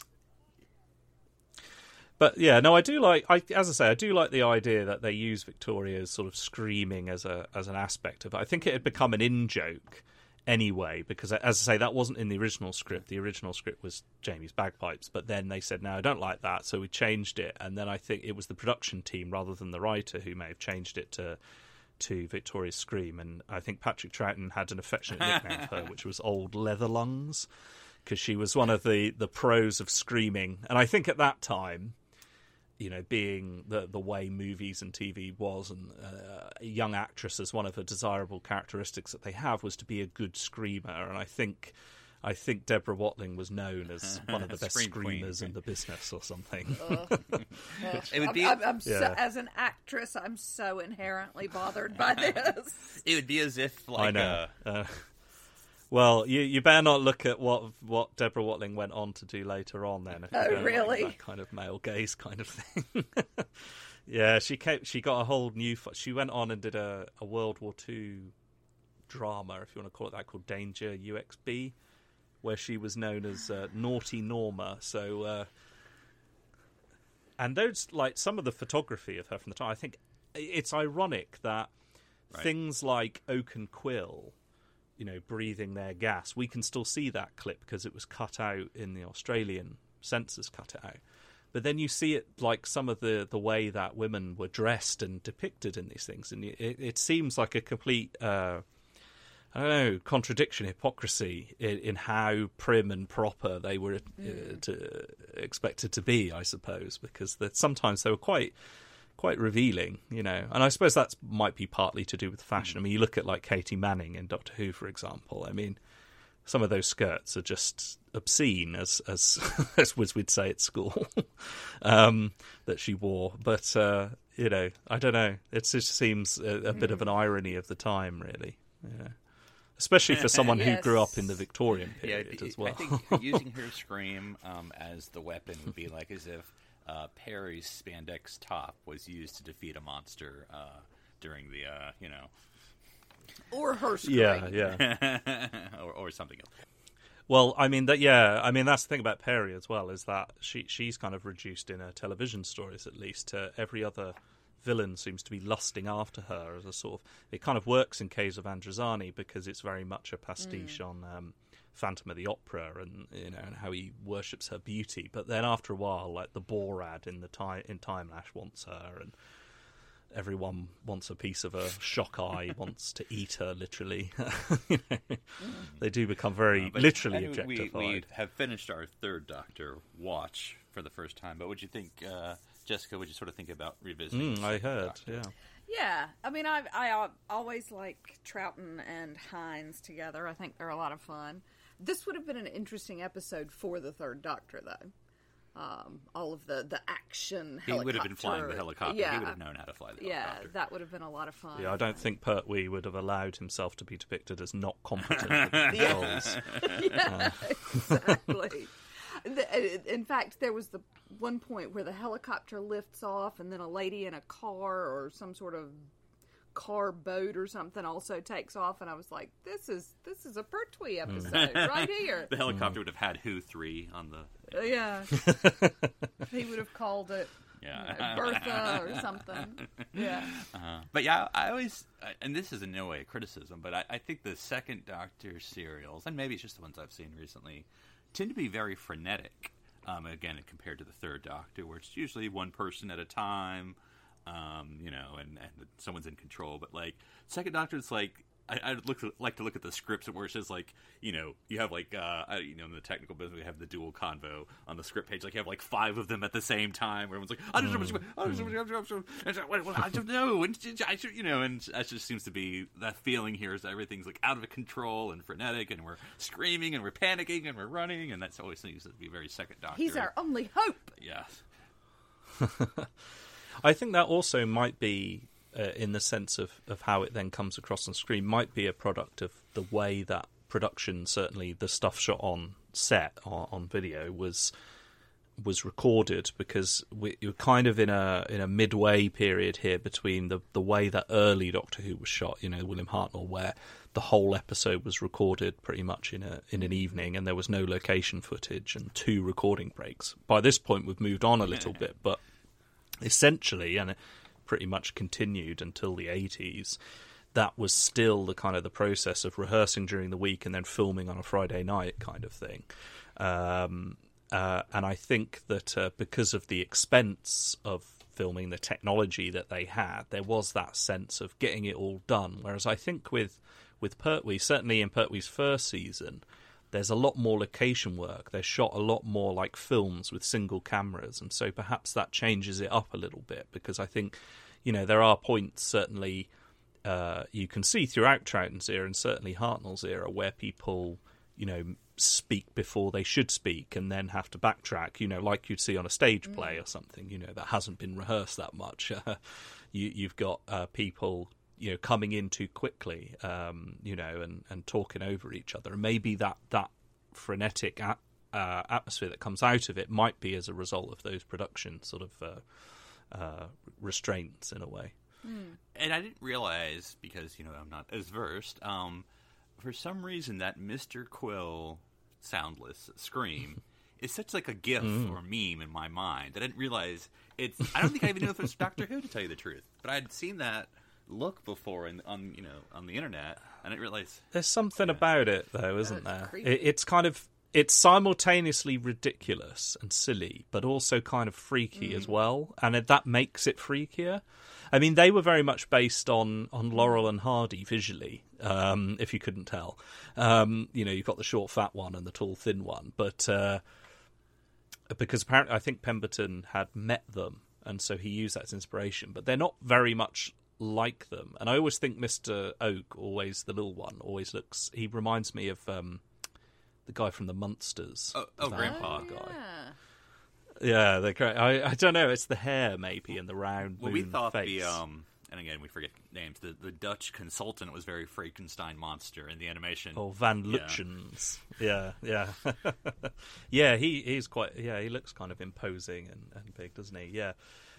But yeah, no, I do like. I do like the idea that they use Victoria's sort of screaming as an aspect of it. I think it had become an in-joke anyway, because as I say, that wasn't in the original script. The original script was Jamie's bagpipes, but then they said, no, I don't like that, so we changed it. And then I think it was the production team rather than the writer who may have changed it to Victoria's Scream. And I think Patrick Troughton had an affectionate nickname for her, which was Old Leather Lungs, because she was one of the pros of screaming. And I think at that time, being the way movies and TV was, and a young actress, as one of the desirable characteristics that they have was to be a good screamer. And I think Deborah Watling was known as one of the best screamers in the business or something. It would be as an actress, I'm so inherently bothered by this. It would be as if I know. Well, you better not look at what Deborah Watling went on to do later on then. Really? That kind of male gaze kind of thing. Yeah, she got a whole new... She went on and did a World War II drama, if you want to call it that, called Danger UXB, where she was known as Naughty Norma. So, and those, some of the photography of her from the time, I think it's ironic that things like Oak and Quill, breathing their gas, we can still see that clip because it was cut out in the Australian censors, cut it out. But then you see it some of the way that women were dressed and depicted in these things, and it seems like a complete contradiction, hypocrisy in how prim and proper they were expected to be, I suppose, because sometimes they were quite revealing, and I suppose that might be partly to do with fashion. I mean, you look at Katie Manning in Doctor Who, for example. I mean, some of those skirts are just obscene, as we'd say at school, that she wore. But I don't know. It just seems a bit of an irony of the time, really. Yeah. Especially for someone who grew up in the Victorian period as well. I think using her scream as the weapon would be as if Perry's spandex top was used to defeat a monster during the, or her scream. Yeah. or something else. Well, I mean that's the thing about Perry as well, is that she's kind of reduced in her television stories, at least, to every other villain seems to be lusting after her as a sort of... It kind of works in Caves of Androzani because it's very much a pastiche on Phantom of the Opera, and and how he worships her beauty. But then after a while, like the Borad in Time Lash wants her, and everyone wants a piece of her. Shock Eye wants to eat her, literally. They do become very literally objectified. We have finished our third Doctor watch for the first time, but what do you think, Jessica, would you sort of think about revisiting I heard, Doctor? Yeah, I mean, I always like Troughton and Hines together. I think they're a lot of fun. This would have been an interesting episode for the third Doctor, though. All of the action helicopter. He would have been flying the helicopter. Yeah. He would have known how to fly the helicopter. Yeah, that would have been a lot of fun. Yeah, I don't think Pertwee would have allowed himself to be depicted as not competent with the controls. Yeah, exactly. In fact, there was the one point where the helicopter lifts off, and then a lady in a car or some sort of car boat or something also takes off, and I was like, "This is a Pertwee episode right here." The helicopter would have had Who 3 on the. Yeah, he would have called it. Yeah. Bertha or something. Yeah. But yeah, I always, and this is in no way a criticism, but I think the second Doctor serials, and maybe it's just the ones I've seen recently, tend to be very frenetic. Again, compared to the third Doctor, where it's usually one person at a time, and someone's in control. But like second Doctor, it's like I like to look at the scripts where it says like you have like in the technical business we have the dual convo on the script page, like you have like 5 of them at the same time where everyone's like I don't know, and that just seems to be that feeling here is that everything's like out of control and frenetic, and we're screaming and we're panicking and we're running, and that's always seems to be very second Doctor. He's our only hope. Yeah. I think that also might be, in the sense of how it then comes across on screen, might be a product of the way that production, certainly the stuff shot on set, on video, was recorded, because you're kind of in a midway period here between the way that early Doctor Who was shot, William Hartnell, where the whole episode was recorded pretty much in an evening, and there was no location footage and 2 recording breaks. By this point, we've moved on a little bit, but essentially, and it pretty much continued until the 80s, that was still the kind of the process of rehearsing during the week and then filming on a Friday night kind of thing. And I think that because of the expense of filming, the technology that they had, there was that sense of getting it all done. Whereas I think with Pertwee, certainly in Pertwee's first season, there's a lot more location work. They're shot a lot more like films with single cameras, and so perhaps that changes it up a little bit, because I think, there are points, certainly, you can see throughout Troughton's era and certainly Hartnell's era, where people, speak before they should speak and then have to backtrack, like you'd see on a stage play or something, that hasn't been rehearsed that much. You've got people coming in too quickly, and talking over each other. And maybe that frenetic atmosphere that comes out of it might be as a result of those production sort of restraints in a way. And I didn't realize, because I'm not as versed, for some reason that Mr. Quill soundless scream is such like a gif or a meme in my mind that I didn't realize it's. I don't think I even knew if it was Doctor Who, to tell you the truth, but I'd seen that look before on the internet, and I didn't realize there's something about it though, isn't there? Creepy. It's simultaneously ridiculous and silly, but also kind of freaky as well, and that makes it freakier. I mean, they were very much based on Laurel and Hardy visually, if you couldn't tell. You've got the short fat one and the tall thin one, but because apparently I think Pemberton had met them, and so he used that as inspiration, but they're not very much like them. And I always think Mr. Oak, always the little one, he reminds me of the guy from the Munsters. Grandpa guy. Yeah, they're great. I don't know. It's the hair, maybe, and the round. Well, we thought face. and again we forget names. The Dutch consultant was very Frankenstein monster in the animation. Oh, Van Lutyens. Yeah. Yeah. He's quite. Yeah, he looks kind of imposing and big, doesn't he? Yeah.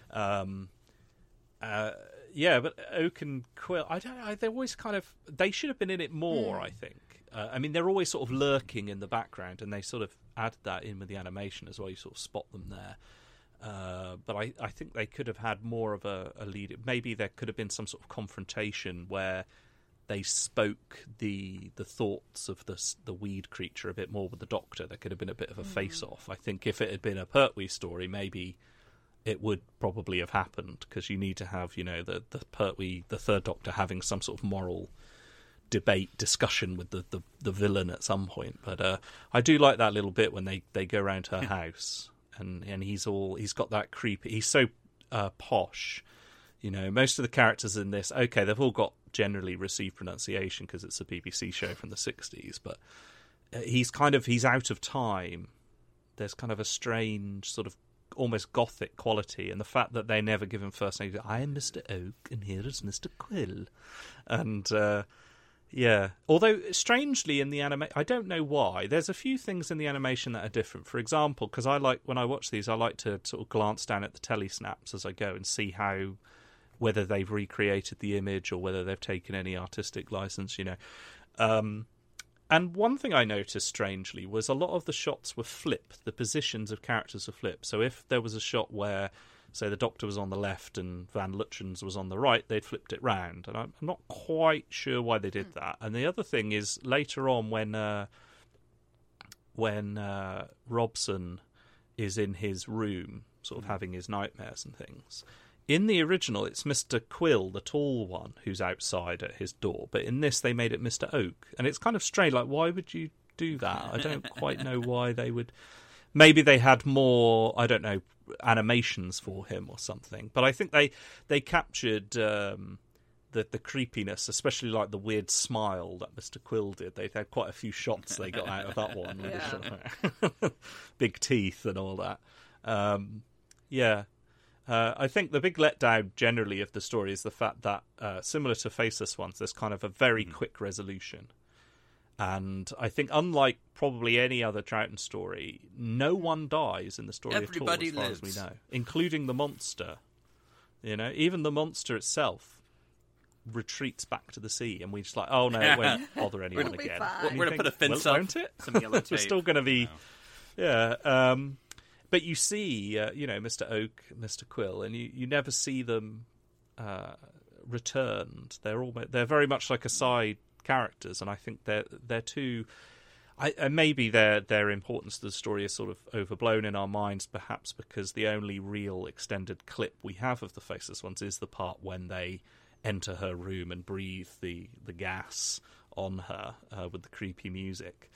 Yeah, but Oak and Quill, I don't know. They're always they should have been in it more, I think. I mean, they're always sort of lurking in the background, and they sort of add that in with the animation as well. You sort of spot them there. But I think they could have had more of a lead. Maybe there could have been some sort of confrontation where they spoke the thoughts of the weed creature a bit more with the Doctor. There could have been a bit of a face-off. I think if it had been a Pertwee story, maybe it would probably have happened, because you need to have, the Pertwee, the third Doctor, having some sort of moral debate, discussion with the villain at some point. But I do like that little bit when they go around her house and he's got that creepy. He's so posh. Most of the characters in this, okay, they've all got generally received pronunciation because it's a BBC show from the 60s, but he's out of time. There's kind of a strange sort of almost gothic quality, and the fact that they never give him first names. I am Mr. Oak, and here is Mr. Quill. And, yeah. Although, strangely, in the animation, I don't know why, there's a few things in the animation that are different. For example, because when I watch these, I like to sort of glance down at the telesnaps as I go and see whether they've recreated the image or whether they've taken any artistic license, And one thing I noticed, strangely, was a lot of the shots were flipped. The positions of characters were flipped. So if there was a shot where, say, the Doctor was on the left and Van Lutyens was on the right, they'd flipped it round. And I'm not quite sure why they did that. And the other thing is, later on, when Robson is in his room, sort of having his nightmares and things, in the original, it's Mr. Quill, the tall one, who's outside at his door. But in this, they made it Mr. Oak. And it's kind of strange. Like, why would you do that? I don't quite know why they would. Maybe they had more, I don't know, animations for him or something. But I think they captured the creepiness, especially like the weird smile that Mr. Quill did. They had quite a few shots they got out of that one. Yeah. Big teeth and all that. Yeah. I think the big letdown generally of the story is the fact that, similar to Faceless Ones, there's kind of a very quick resolution. And I think, unlike probably any other Troughton story, no one dies in the story Everybody at all, as far lives. as we know, including the monster. Even the monster itself retreats back to the sea, and we're just like, oh no, it won't bother anyone It'll be again. fine. We're going to put a fence up, won't it? some yellow tape. We're still going to be, No. yeah. But you see, Mr. Oak, Mr. Quill, and you never see them returned. They're very much like aside characters, and I think they're too. Maybe their importance to the story is sort of overblown in our minds, perhaps because the only real extended clip we have of the Faceless Ones is the part when they enter her room and breathe the gas on her with the creepy music.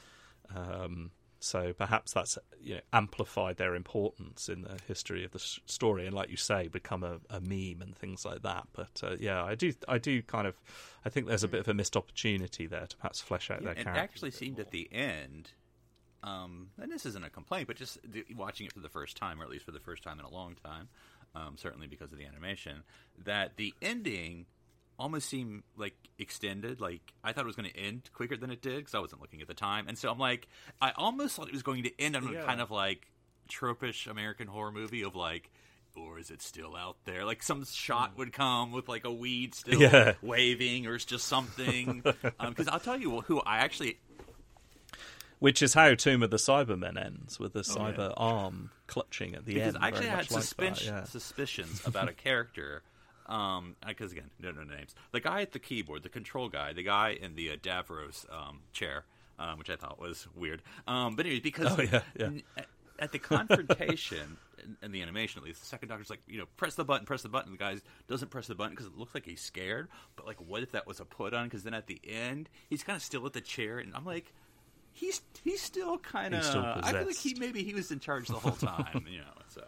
So perhaps that's amplified their importance in the history of the story, and like you say, become a meme and things like that. But yeah, I do kind of, I think there's a bit of a missed opportunity there to perhaps flesh out their characters. It actually seemed at the end, and this isn't a complaint, but just watching it for the first time, or at least for the first time in a long time, certainly because of the animation, that the ending almost seemed like extended. Like, I thought it was going to end quicker than it did because I wasn't looking at the time, and so I'm like, I almost thought it was going to end on a kind of like tropish American horror movie of like, or is it still out there? Like some shot would come with like a weed still waving, or it's just something. Because I'll tell you who I actually. Which is how Tomb of the Cybermen ends, with the cyber arm clutching at the end. Because I actually had like suspicions about a character. Because again, no names. The guy at the keyboard, the control guy, the guy in the Davros chair, which I thought was weird. But anyway, because at the confrontation in the animation, at least, the second Doctor's like, press the button. The guy doesn't press the button because it looks like he's scared. But like, what if that was a put on? Because then at the end, he's kind of still at the chair, and I'm like, he's still kind of. I feel like he was in charge the whole time. So.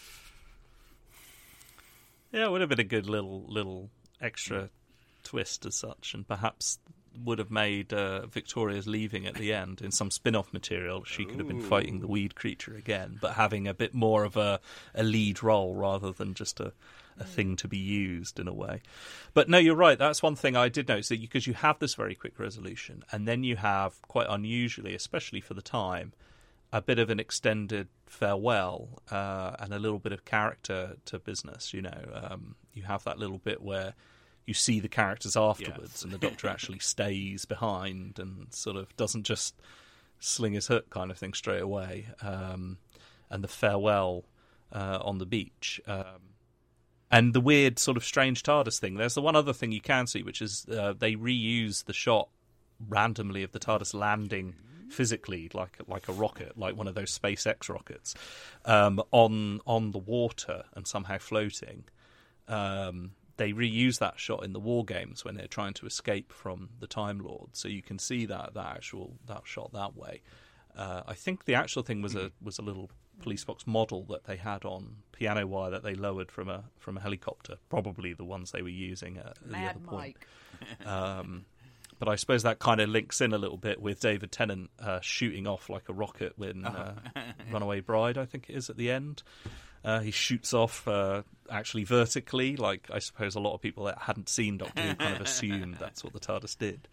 Yeah, it would have been a good little extra twist as such, and perhaps would have made Victoria's leaving at the end in some spin-off material. She could have been fighting the weed creature again, but having a bit more of a lead role rather than just a thing to be used in a way. But no, you're right. That's one thing I did notice, that because you have this very quick resolution, and then you have, quite unusually, especially for the time, a bit of an extended farewell and a little bit of character to business. You have that little bit where you see the characters afterwards, and the Doctor actually stays behind and sort of doesn't just sling his hook kind of thing straight away. And the farewell on the beach. And the weird sort of strange TARDIS thing. There's the one other thing you can see, which is they reuse the shot randomly of the TARDIS landing physically like a rocket, like one of those SpaceX rockets, on the water and somehow floating. They reuse that shot in the War Games when they're trying to escape from the Time Lord, so you can see that shot that way. I think the actual thing was a little police box model that they had on piano wire that they lowered from a helicopter, probably the ones they were using at the other point. But I suppose that kind of links in a little bit with David Tennant shooting off like a rocket when Runaway Bride, I think it is, at the end. He shoots off actually vertically, like I suppose a lot of people that hadn't seen Doctor Who kind of assumed that's what the TARDIS did.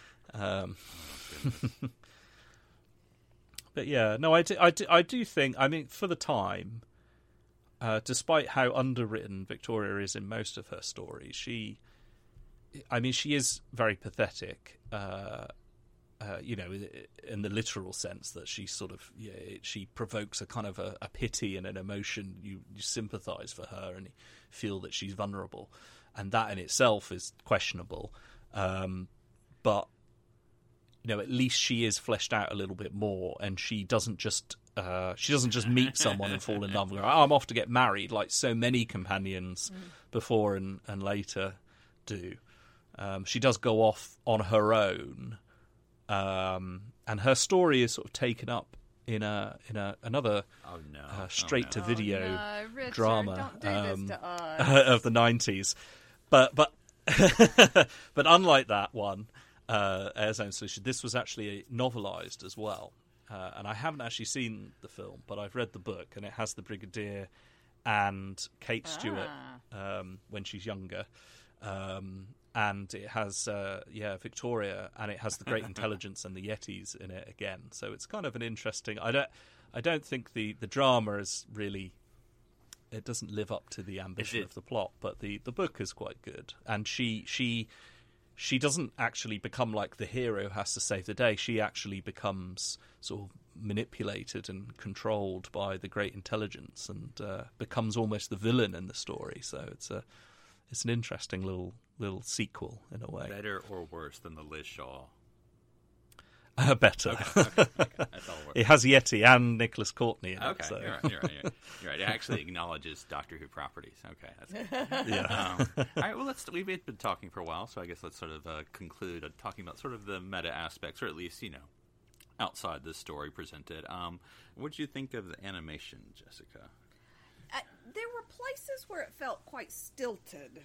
But yeah, no, I do think, I mean, for the time, despite how underwritten Victoria is in most of her stories, she is very pathetic, in the literal sense that she sort of, she provokes a kind of a pity and an emotion. You sympathise for her and you feel that she's vulnerable, and that in itself is questionable. But at least she is fleshed out a little bit more, and she doesn't just meet someone and fall in love and go, I'm off to get married, like so many companions before and later do. She does go off on her own, and her story is sort of taken up in another straight to video drama of the 90s, but but unlike that one, Air's Own Solution, this was actually novelised as well, and I haven't actually seen the film, but I've read the book, and it has the Brigadier and Kate Stewart when she's younger. And it has, Victoria, and it has the Great Intelligence and the Yetis in it again. So it's kind of an interesting. I don't think the drama is really. It doesn't live up to the ambition of the plot, but the book is quite good. And she doesn't actually become like the hero who has to save the day. She actually becomes sort of manipulated and controlled by the Great Intelligence, and becomes almost the villain in the story. So it's an interesting little sequel in a way. Better or worse than the Liz Shaw? Better. Okay. That's all worth. It has Yeti and Nicholas Courtney in it. So. You're right. It actually acknowledges Doctor Who properties. Okay, that's good. Yeah. All right. Well, we've been talking for a while, so I guess let's sort of conclude talking about sort of the meta aspects, or at least outside the story presented. What did you think of the animation, Jessica? There were places where it felt quite stilted.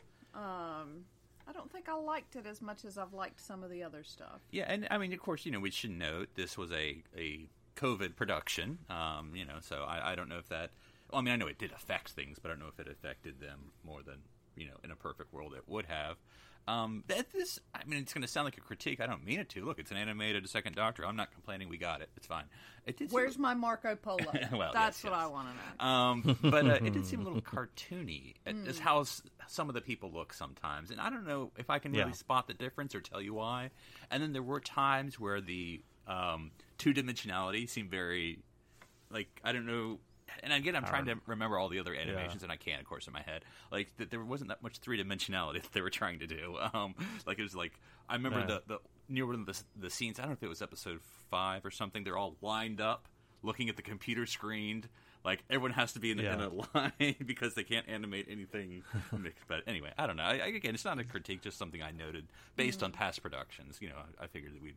I don't think I liked it as much as I've liked some of the other stuff. Yeah, and I mean, of course, we should note this was a COVID production, so I don't know if that... Well, I mean, I know it did affect things, but I don't know if it affected them more than, in a perfect world it would have. It's going to sound like a critique. I don't mean it to. Look, it's an animated Second Doctor. I'm not complaining. We got it. It's fine. Where's my Marco Polo? Well, That's what I want to know. But it did seem a little cartoony. Is how some of the people look sometimes. And I don't know if I can really spot the difference or tell you why. And then there were times where the two-dimensionality seemed very, I don't know. And again, I'm trying to remember all the other animations, and I can't, of course, in my head. There wasn't that much three-dimensionality that they were trying to do. It was I remember the near one of the scenes. I don't know if it was episode 5 or something. They're all lined up, looking at the computer screen. Everyone has to be in a line because they can't animate anything mixed. But anyway, I don't know. Again, it's not a critique, just something I noted based on past productions. I figured that we'd.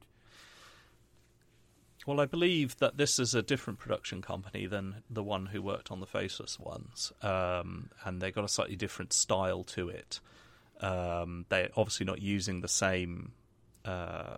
Well, I believe that this is a different production company than the one who worked on the Faceless ones, and they got a slightly different style to it. They're obviously not using the same... I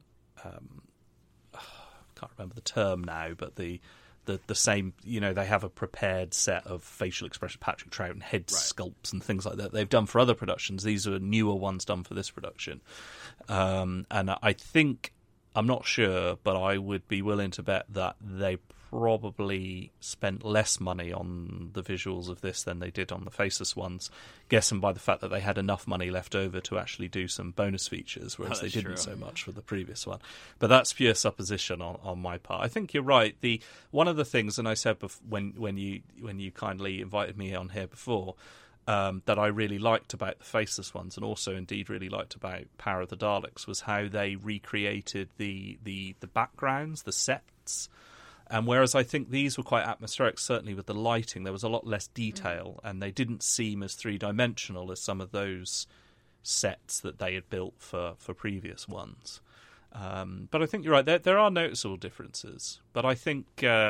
can't remember the term now, but the same... they have a prepared set of facial expression, Patrick Trout, and head sculpts and things like that they've done for other productions. These are newer ones done for this production. And I think... I'm not sure, but I would be willing to bet that they probably spent less money on the visuals of this than they did on the Faceless ones, guessing by the fact that they had enough money left over to actually do some bonus features, whereas they didn't so much for the previous one. But that's pure supposition on my part. I think you're right. One of the things, and I said when you kindly invited me on here before, that I really liked about the Faceless ones, and also indeed really liked about Power of the Daleks, was how they recreated the backgrounds, the sets. And whereas I think these were quite atmospheric, certainly with the lighting, there was a lot less detail, and they didn't seem as three-dimensional as some of those sets that they had built for previous ones. But I think you're right. There are noticeable differences, but I think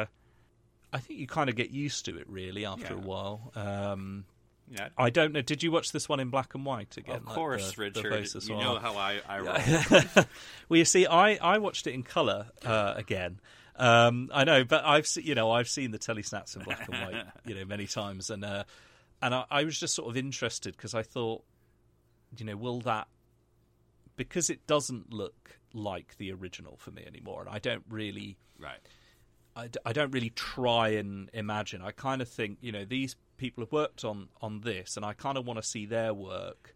you kind of get used to it, really, after a while. Yeah. I don't know. Did you watch this one in black and white again? Of course, Richard. You know how I roll. Well, you see, I watched it in colour again. I know, but I've seen the telesnaps in black and white, many times, and I was just sort of interested because I thought, will that, because it doesn't look like the original for me anymore, and I don't really I don't really try and imagine. I kind of think, these people have worked on this, and I kind of want to see their work.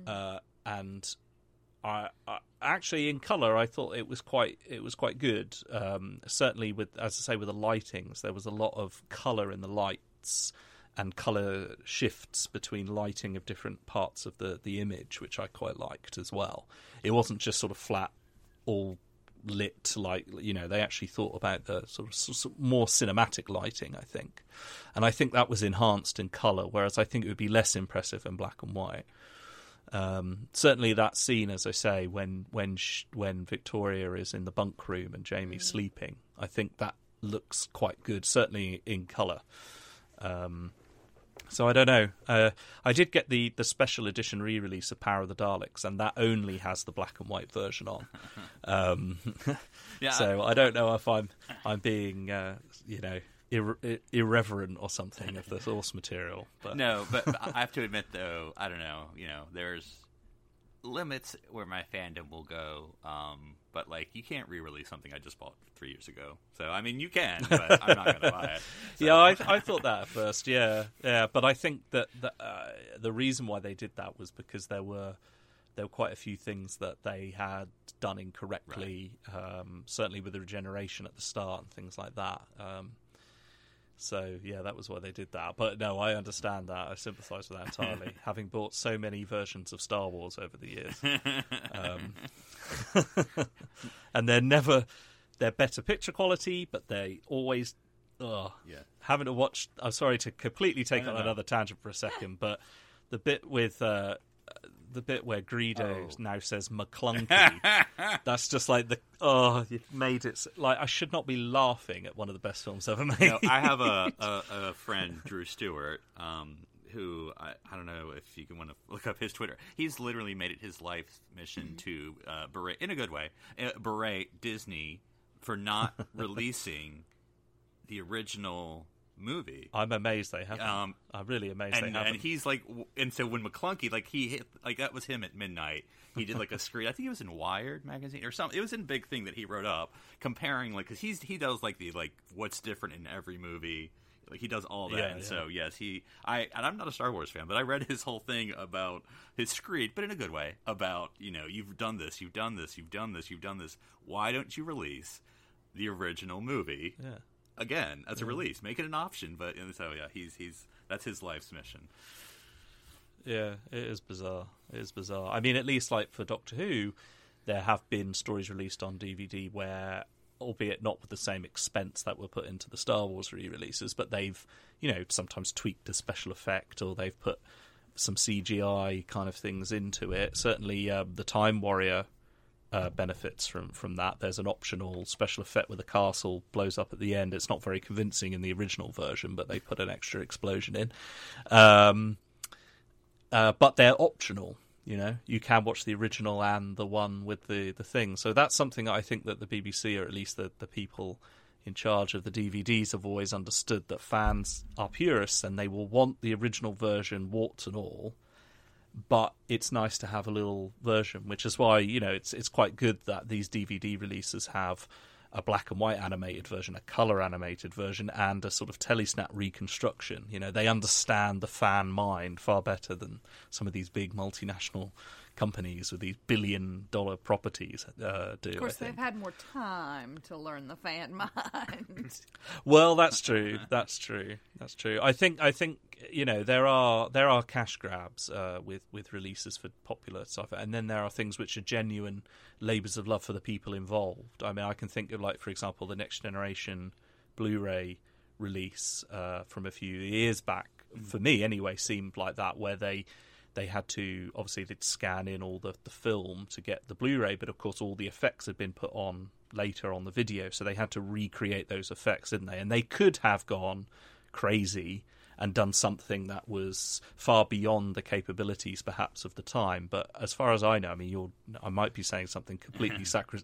And I actually, in colour, I thought it was quite good. Certainly, with the lightings, there was a lot of colour in the lights and colour shifts between lighting of different parts of the image, which I quite liked as well. It wasn't just sort of flat, all lit, they actually thought about the sort of more cinematic lighting, I think. And I think that was enhanced in colour, whereas I think it would be less impressive in black and white. Certainly that scene, as I say, when Victoria is in the bunk room and Jamie's sleeping, I think that looks quite good, certainly in colour. So I don't know. I did get the special edition re-release of Power of the Daleks, and that only has the black and white version on. So I don't know if I'm being irreverent or something of the source material. But. No, but I have to admit, though, I don't know. There's limits where my fandom will go. But you can't re-release something I just bought 3 years ago. So I mean, you can, but I'm not going to buy it. So. Yeah, I thought that at first. Yeah. But I think that the reason why they did that was because there were quite a few things that they had done incorrectly. Right. Certainly with the regeneration at the start and things like that. So, yeah, that was why they did that. But, no, I understand that. I sympathise with that entirely, having bought so many versions of Star Wars over the years. And they're better picture quality, but they always... having to watch... I'm sorry to completely take on another tangent for a second, but the bit with... the bit where Greedo now says McClunky, that's just you've made it I should not be laughing at one of the best films ever made. I have a friend, Drew Stewart, who I don't know if you can want to look up his Twitter. He's literally made it his life mission to berate, in a good way, berate Disney for not releasing the original movie. I'm amazed they haven't. I'm really amazed they haven't. And he's and so when McClunky, he hit, that was him at midnight. He did a screen. I think it was in Wired magazine or something. It was in Big Thing that he wrote up comparing, because he does the what's different in every movie. He does all that. And so yes, and I'm not a Star Wars fan, but I read his whole thing about his screed, but in a good way, about you've done this, you've done this, you've done this, you've done this. Why don't you release the original movie? Yeah. Again, as a release, make it an option, but so he's that's his life's mission. Yeah, it is bizarre. It is bizarre. I mean, at least for Doctor Who, there have been stories released on DVD where, albeit not with the same expense that were put into the Star Wars re-releases, but they've sometimes tweaked a special effect, or they've put some CGI kind of things into it. Certainly, the Time Warrior benefits from that. There's an optional special effect where the castle blows up at the end. It's not very convincing in the original version, but they put an extra explosion in. But they're optional. You can watch the original and the one with the thing. So that's something I think that the BBC, or at least the people in charge of the DVDs, have always understood, that fans are purists and they will want the original version, warts and all. but it's nice to have a little version, which is why, you know, it's quite good that these DVD releases have a black and white animated version, a color animated version, and a sort of telesnap reconstruction. You know, they understand the fan mind far better than some of these big multinational companies with these billion-dollar properties do. Of course, they've had more time to learn the fan mind. Well, that's true. That's true. I think you know, there are cash grabs with releases for popular stuff, and then there are things which are genuine labours of love for the people involved. I mean, I can think of, like, for example, the Next Generation Blu-ray release from a few years back. For me, anyway, seemed like that, where they had to, obviously they'd scan in all the film to get the Blu-ray, but of course all the effects had been put on later on the video, so they had to recreate those effects, didn't they? And they could have gone crazy and done something that was far beyond the capabilities perhaps of the time, but as far as I know, I mean, I might be saying something completely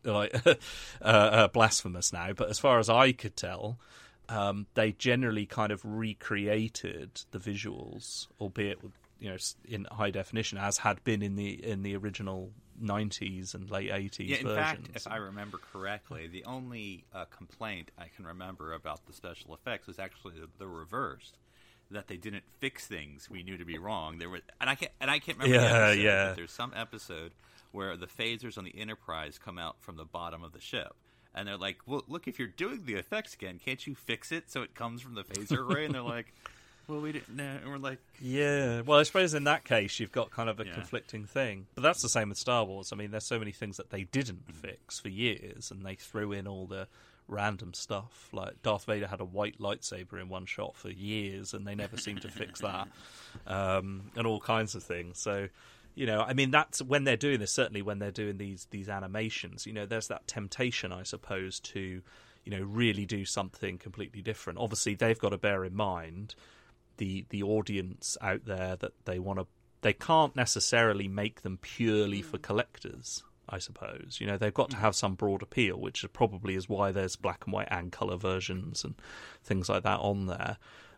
blasphemous now, but as far as I could tell, they generally kind of recreated the visuals, albeit with, you know, in high definition, as had been in the original 90s and late 80s in versions. fact, if I remember correctly, the only complaint I can remember about the special effects was actually the reverse, that they didn't fix things we knew to be wrong. There was, and I can't remember the episode, but there's some episode where the phasers on the Enterprise come out from the bottom of the ship. And they're like, well, look, if you're doing the effects again, can't you fix it so it comes from the phaser array? And they're like, well, we didn't know. And we're like... Yeah, well, I suppose in that case, you've got kind of a conflicting thing. But that's the same with Star Wars. I mean, there's so many things that they didn't fix for years, and they threw in all the random stuff. Like, Darth Vader had a white lightsaber in one shot for years, and they never seemed to fix that. And all kinds of things. So, you know, I mean, that's when they're doing this, certainly when they're doing these animations, you know, there's that temptation, I suppose, to, you know, really do something completely different. Obviously, they've got to bear in mind the audience out there, that they can't necessarily make them purely for collectors, I suppose. You know, they've got to have some broad appeal, which probably is why there's black and white and colour versions and things like that on there.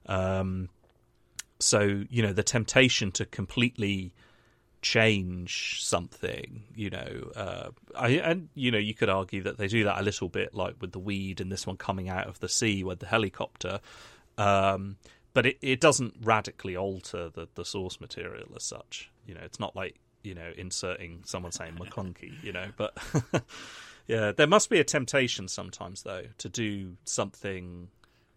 So, you know, the temptation to completely change something, you know, you could argue that they do that a little bit, like with the weed and this one coming out of the sea with the helicopter. But it doesn't radically alter the source material as such. You know, it's not like, you know, inserting someone saying McClunky, you know. But yeah, there must be a temptation sometimes, though, to do something.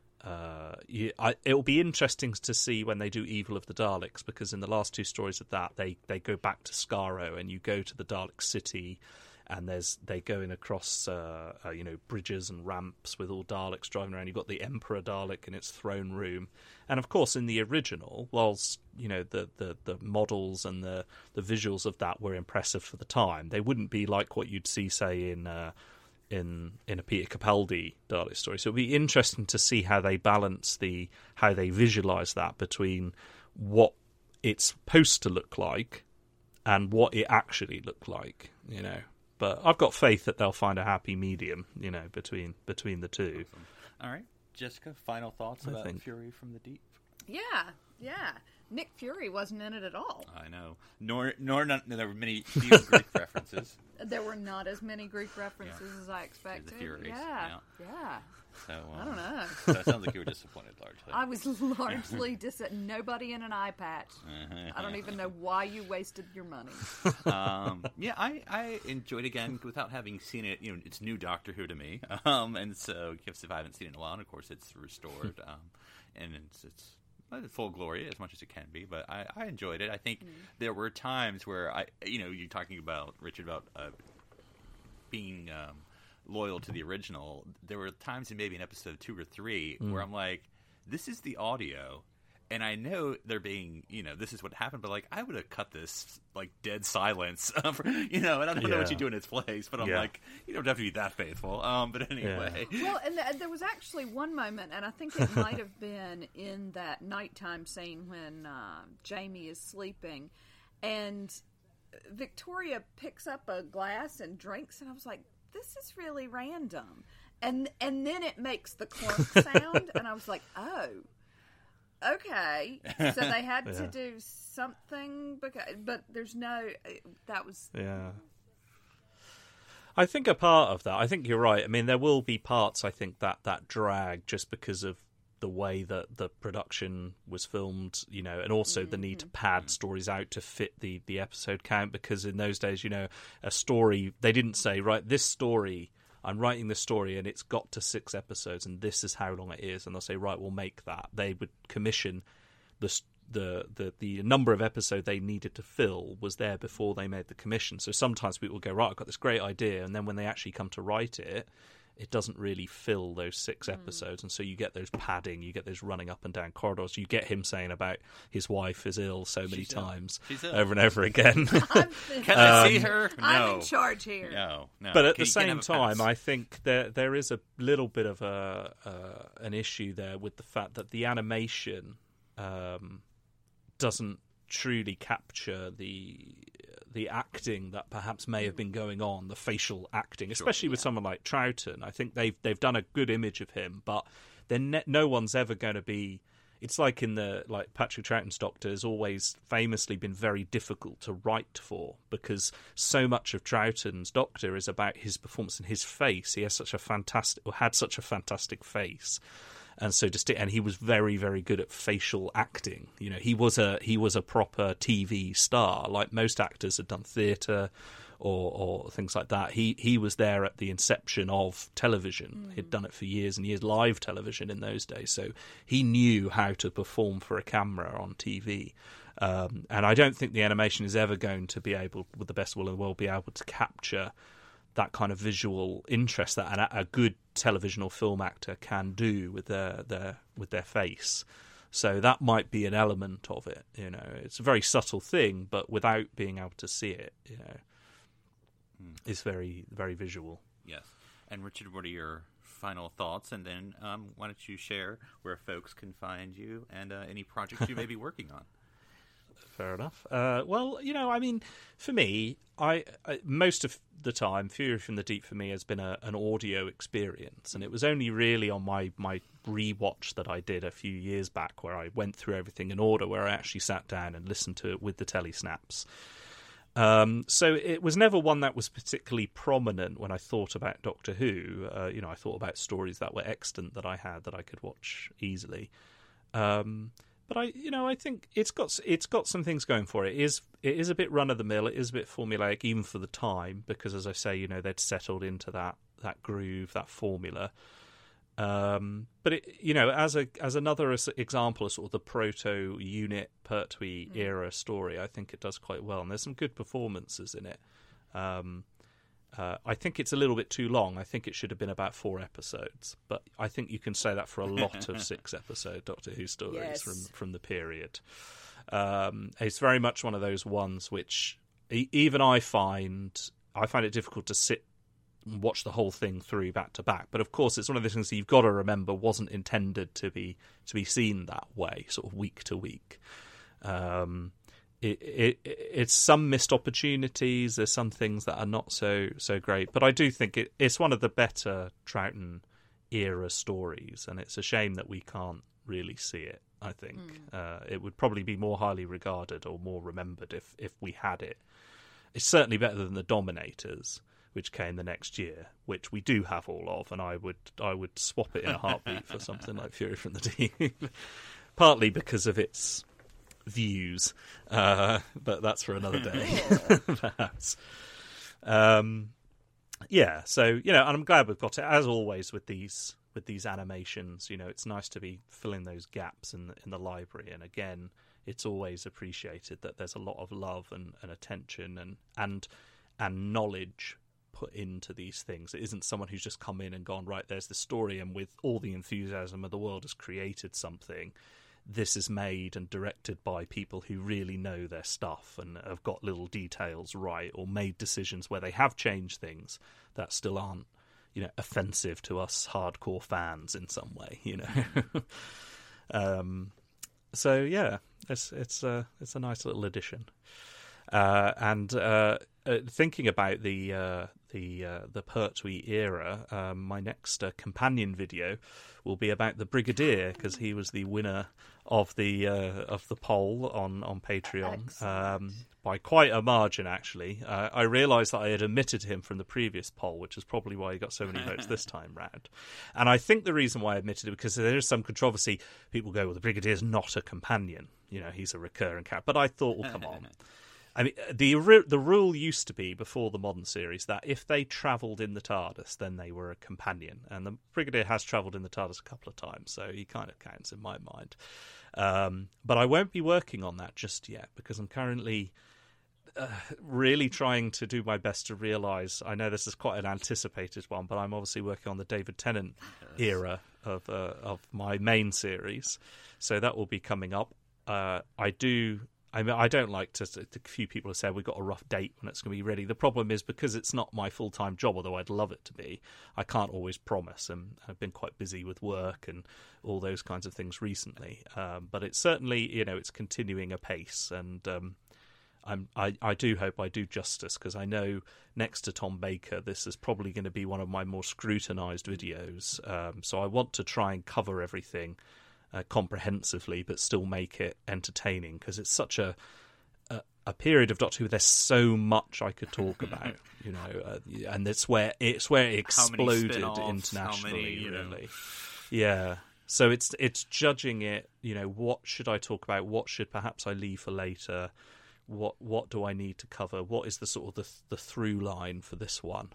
It'll be interesting to see when they do Evil of the Daleks, because in the last two stories of that, they go back to Skaro, and you go to the Dalek city, and they going across you know, bridges and ramps with all Daleks driving around. You've got the Emperor Dalek in its throne room, and of course in the original, whilst, you know, the models and the visuals of that were impressive for the time, they wouldn't be like what you'd see, say, in a Peter Capaldi Dalek story. So it'll be interesting to see how they balance how they visualise that between what it's supposed to look like and what it actually looked like, you know. But I've got faith that they'll find a happy medium, you know, between the two. Awesome. All right, Jessica, final thoughts about Fury from the Deep? Yeah. Nick Fury wasn't in it at all. I know. Nor there were few Greek references. There were not as many Greek references as I expected. The Furies. Yeah. So, I don't know. So it sounds like you were disappointed largely. I was largely disappointed. Nobody in an eye patch. I don't even know why you wasted your money. Yeah, I enjoyed it again without having seen it. You know, it's new Doctor Who to me, and so if I haven't seen it in a while, and of course it's restored, and it's full glory as much as it can be. But I enjoyed it. I think there were times where you're talking about, Richard, about being loyal to the original. There were times maybe in episode 2 or 3 where I'm like, this is the audio, and I know they're being, you know, this is what happened, but like I would have cut this like dead silence, and I don't know what you do in its place, but I'm like, you don't have to be that faithful. But anyway, well, and there was actually one moment, and I think it might have been in that nighttime scene when Jamie is sleeping, and Victoria picks up a glass and drinks, and I was like, this is really random. And then it makes the clunk sound, and I was like, oh, Okay, so they had to do something, but there's no. That was I think a part of that. I think you're right. I mean, there will be parts. I think that drag just because of the way that the production was filmed, and also the need to pad stories out to fit the episode count. Because in those days, a story, they didn't say, right, this story, I'm writing this story and it's got to 6 episodes and this is how long it is, and they'll say, right, we'll make that. They would commission the number of episodes they needed to fill was there before they made the commission. So sometimes people will go, right, I've got this great idea, and then when they actually come to write it, it doesn't really fill those 6 episodes, and so you get those padding, you get those running up and down corridors, you get him saying about his wife is ill so many times over and over again. Can I see her? No. I'm in charge here. No. But at the same time, I think there is a little bit of an issue there with the fact that the animation doesn't truly capture the acting that perhaps may have been going on, the facial acting, especially with someone like Troughton. I think they've done a good image of him, but then no one's ever going to be. It's like Patrick Troughton's Doctor has always famously been very difficult to write for, because so much of Troughton's Doctor is about his performance and his face. He had such a fantastic face. And so and he was very, very good at facial acting. He was a proper TV star. Like most actors had done theatre or things like that. He was there at the inception of television. He'd done it for years and years, live television in those days. So he knew how to perform for a camera on TV. And I don't think the animation is ever going to be able, with the best will in the world, be able to capture that kind of visual interest that a good television or film actor can do with their face. So that might be an element of it. It's a very subtle thing, but without being able to see it, it's very, very visual. Yes. And Richard, what are your final thoughts? And then why don't you share where folks can find you and any projects you may be working on? Fair enough. Well, for me, I most of the time, Fury from the Deep for me has been an audio experience, and it was only really on my rewatch that I did a few years back where I went through everything in order, where I actually sat down and listened to it with the telesnaps. So it was never one that was particularly prominent when I thought about Doctor Who. I thought about stories that were extant that I had that I could watch easily. But I think it's got some things going for it. It is a bit run of the mill. It is a bit formulaic, even for the time, because as I say, they'd settled into that groove, that formula. But as another example of sort of the proto-Unit Pertwee era story, I think it does quite well, and there's some good performances in it. I think it's a little bit too long. I think it should have been about 4 episodes, but I think you can say that for a lot of 6-episode Doctor Who stories from the period. It's very much one of those ones which even I find it difficult to sit and watch the whole thing through back to back. But of course, it's one of those things that you've got to remember wasn't intended to be seen that way, sort of week to week. It's some missed opportunities. There's some things that are not so great, but I do think it's one of the better Troughton era stories, and it's a shame that we can't really see it. I think it would probably be more highly regarded or more remembered if we had it. It's certainly better than the Dominators, which came the next year, which we do have all of, and I would swap it in a heartbeat for something like Fury from the Deep, partly because of its views, but that's for another day, perhaps. So and I'm glad we've got it, as always with these animations. It's nice to be filling those gaps in the library, and again, it's always appreciated that there's a lot of love and attention and knowledge put into these things. It isn't someone who's just come in and gone, right, there's the story, and with all the enthusiasm of the world has created something. This is made and directed by people who really know their stuff and have got little details right, or made decisions where they have changed things that still aren't, offensive to us hardcore fans in some way, So yeah, it's a nice little addition. And thinking about the the Pertwee era, my next companion video will be about the Brigadier, because he was the winner of the poll on Patreon by quite a margin, actually. I realised that I had omitted him from the previous poll, which is probably why he got so many votes this time round. And I think the reason why I omitted it, because there is some controversy. People go, well, the Brigadier's not a companion. He's a recurring character. But I thought, well, come on. I mean, the rule used to be, before the modern series, that if they travelled in the TARDIS, then they were a companion. And the Brigadier has travelled in the TARDIS a couple of times, so he kind of counts in my mind. But I won't be working on that just yet, because I'm currently really trying to do my best to realise, I know this is quite an anticipated one, but I'm obviously working on the David Tennant era of my main series. So that will be coming up. I don't like to. A few people have said we've got a rough date when it's going to be ready. The problem is, because it's not my full-time job, although I'd love it to be, I can't always promise, and I've been quite busy with work and all those kinds of things recently. But it's certainly, it's continuing apace, and I do hope I do justice, because I know next to Tom Baker, this is probably going to be one of my more scrutinised videos. So I want to try and cover everything comprehensively, but still make it entertaining, because it's such a period of Doctor Who. There's so much I could talk about, and it's where it exploded internationally. Really, yeah. So it's judging it. What should I talk about? What should perhaps I leave for later? What do I need to cover? What is the sort of the through line for this one?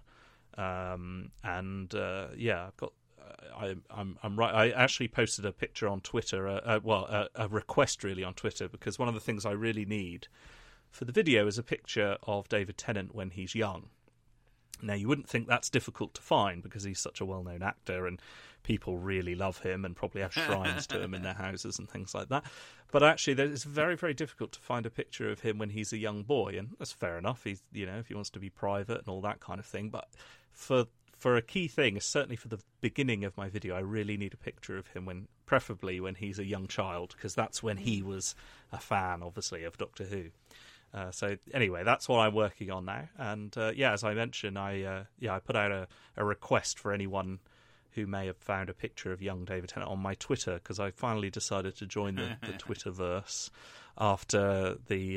I've got. I'm right. I actually posted a picture on Twitter, a request really on Twitter, because one of the things I really need for the video is a picture of David Tennant when he's young. Now, you wouldn't think that's difficult to find, because he's such a well-known actor and people really love him and probably have shrines to him in their houses and things like that. But actually, it's very, very difficult to find a picture of him when he's a young boy, and that's fair enough. He's, if he wants to be private and all that kind of thing. But for a key thing, certainly for the beginning of my video, I really need a picture of him preferably when he's a young child, because that's when he was a fan, obviously, of Doctor Who. So anyway, that's what I'm working on now. And as I mentioned, I put out a request for anyone who may have found a picture of young David Tennant on my Twitter, because I finally decided to join the Twitterverse after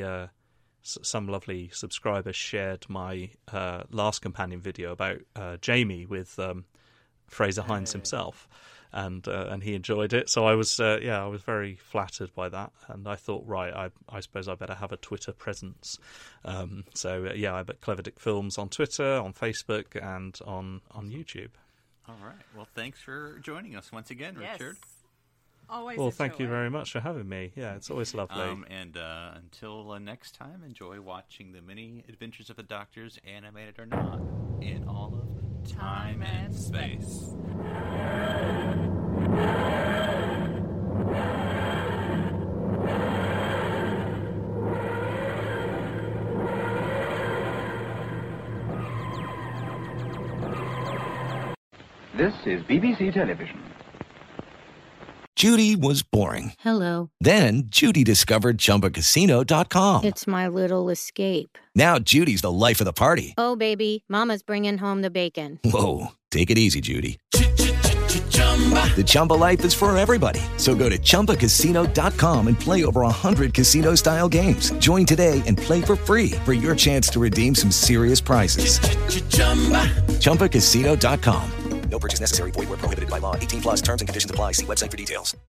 some lovely subscribers shared my last companion video about Jamie with Fraser Hines himself, and he enjoyed it. So I was very flattered by that, and I thought, right, I suppose I better have a Twitter presence. I'm at Clever Dick Films on Twitter, on Facebook, and on YouTube. All right. Well, thanks for joining us once again, Richard. Always. Well, thank you very much for having me. Yeah, it's always lovely. And until next time, enjoy watching the many adventures of the Doctors, animated or not, in all of time and space. This is BBC Television. Judy was boring. Hello. Then Judy discovered ChumbaCasino.com. It's my little escape. Now Judy's the life of the party. Oh, baby, mama's bringing home the bacon. Whoa, take it easy, Judy. The Chumba life is for everybody. So go to ChumbaCasino.com and play over 100 casino-style games. Join today and play for free for your chance to redeem some serious prizes. ChumbaCasino.com. No purchase necessary. Void where prohibited by law. 18+ terms and conditions apply. See website for details.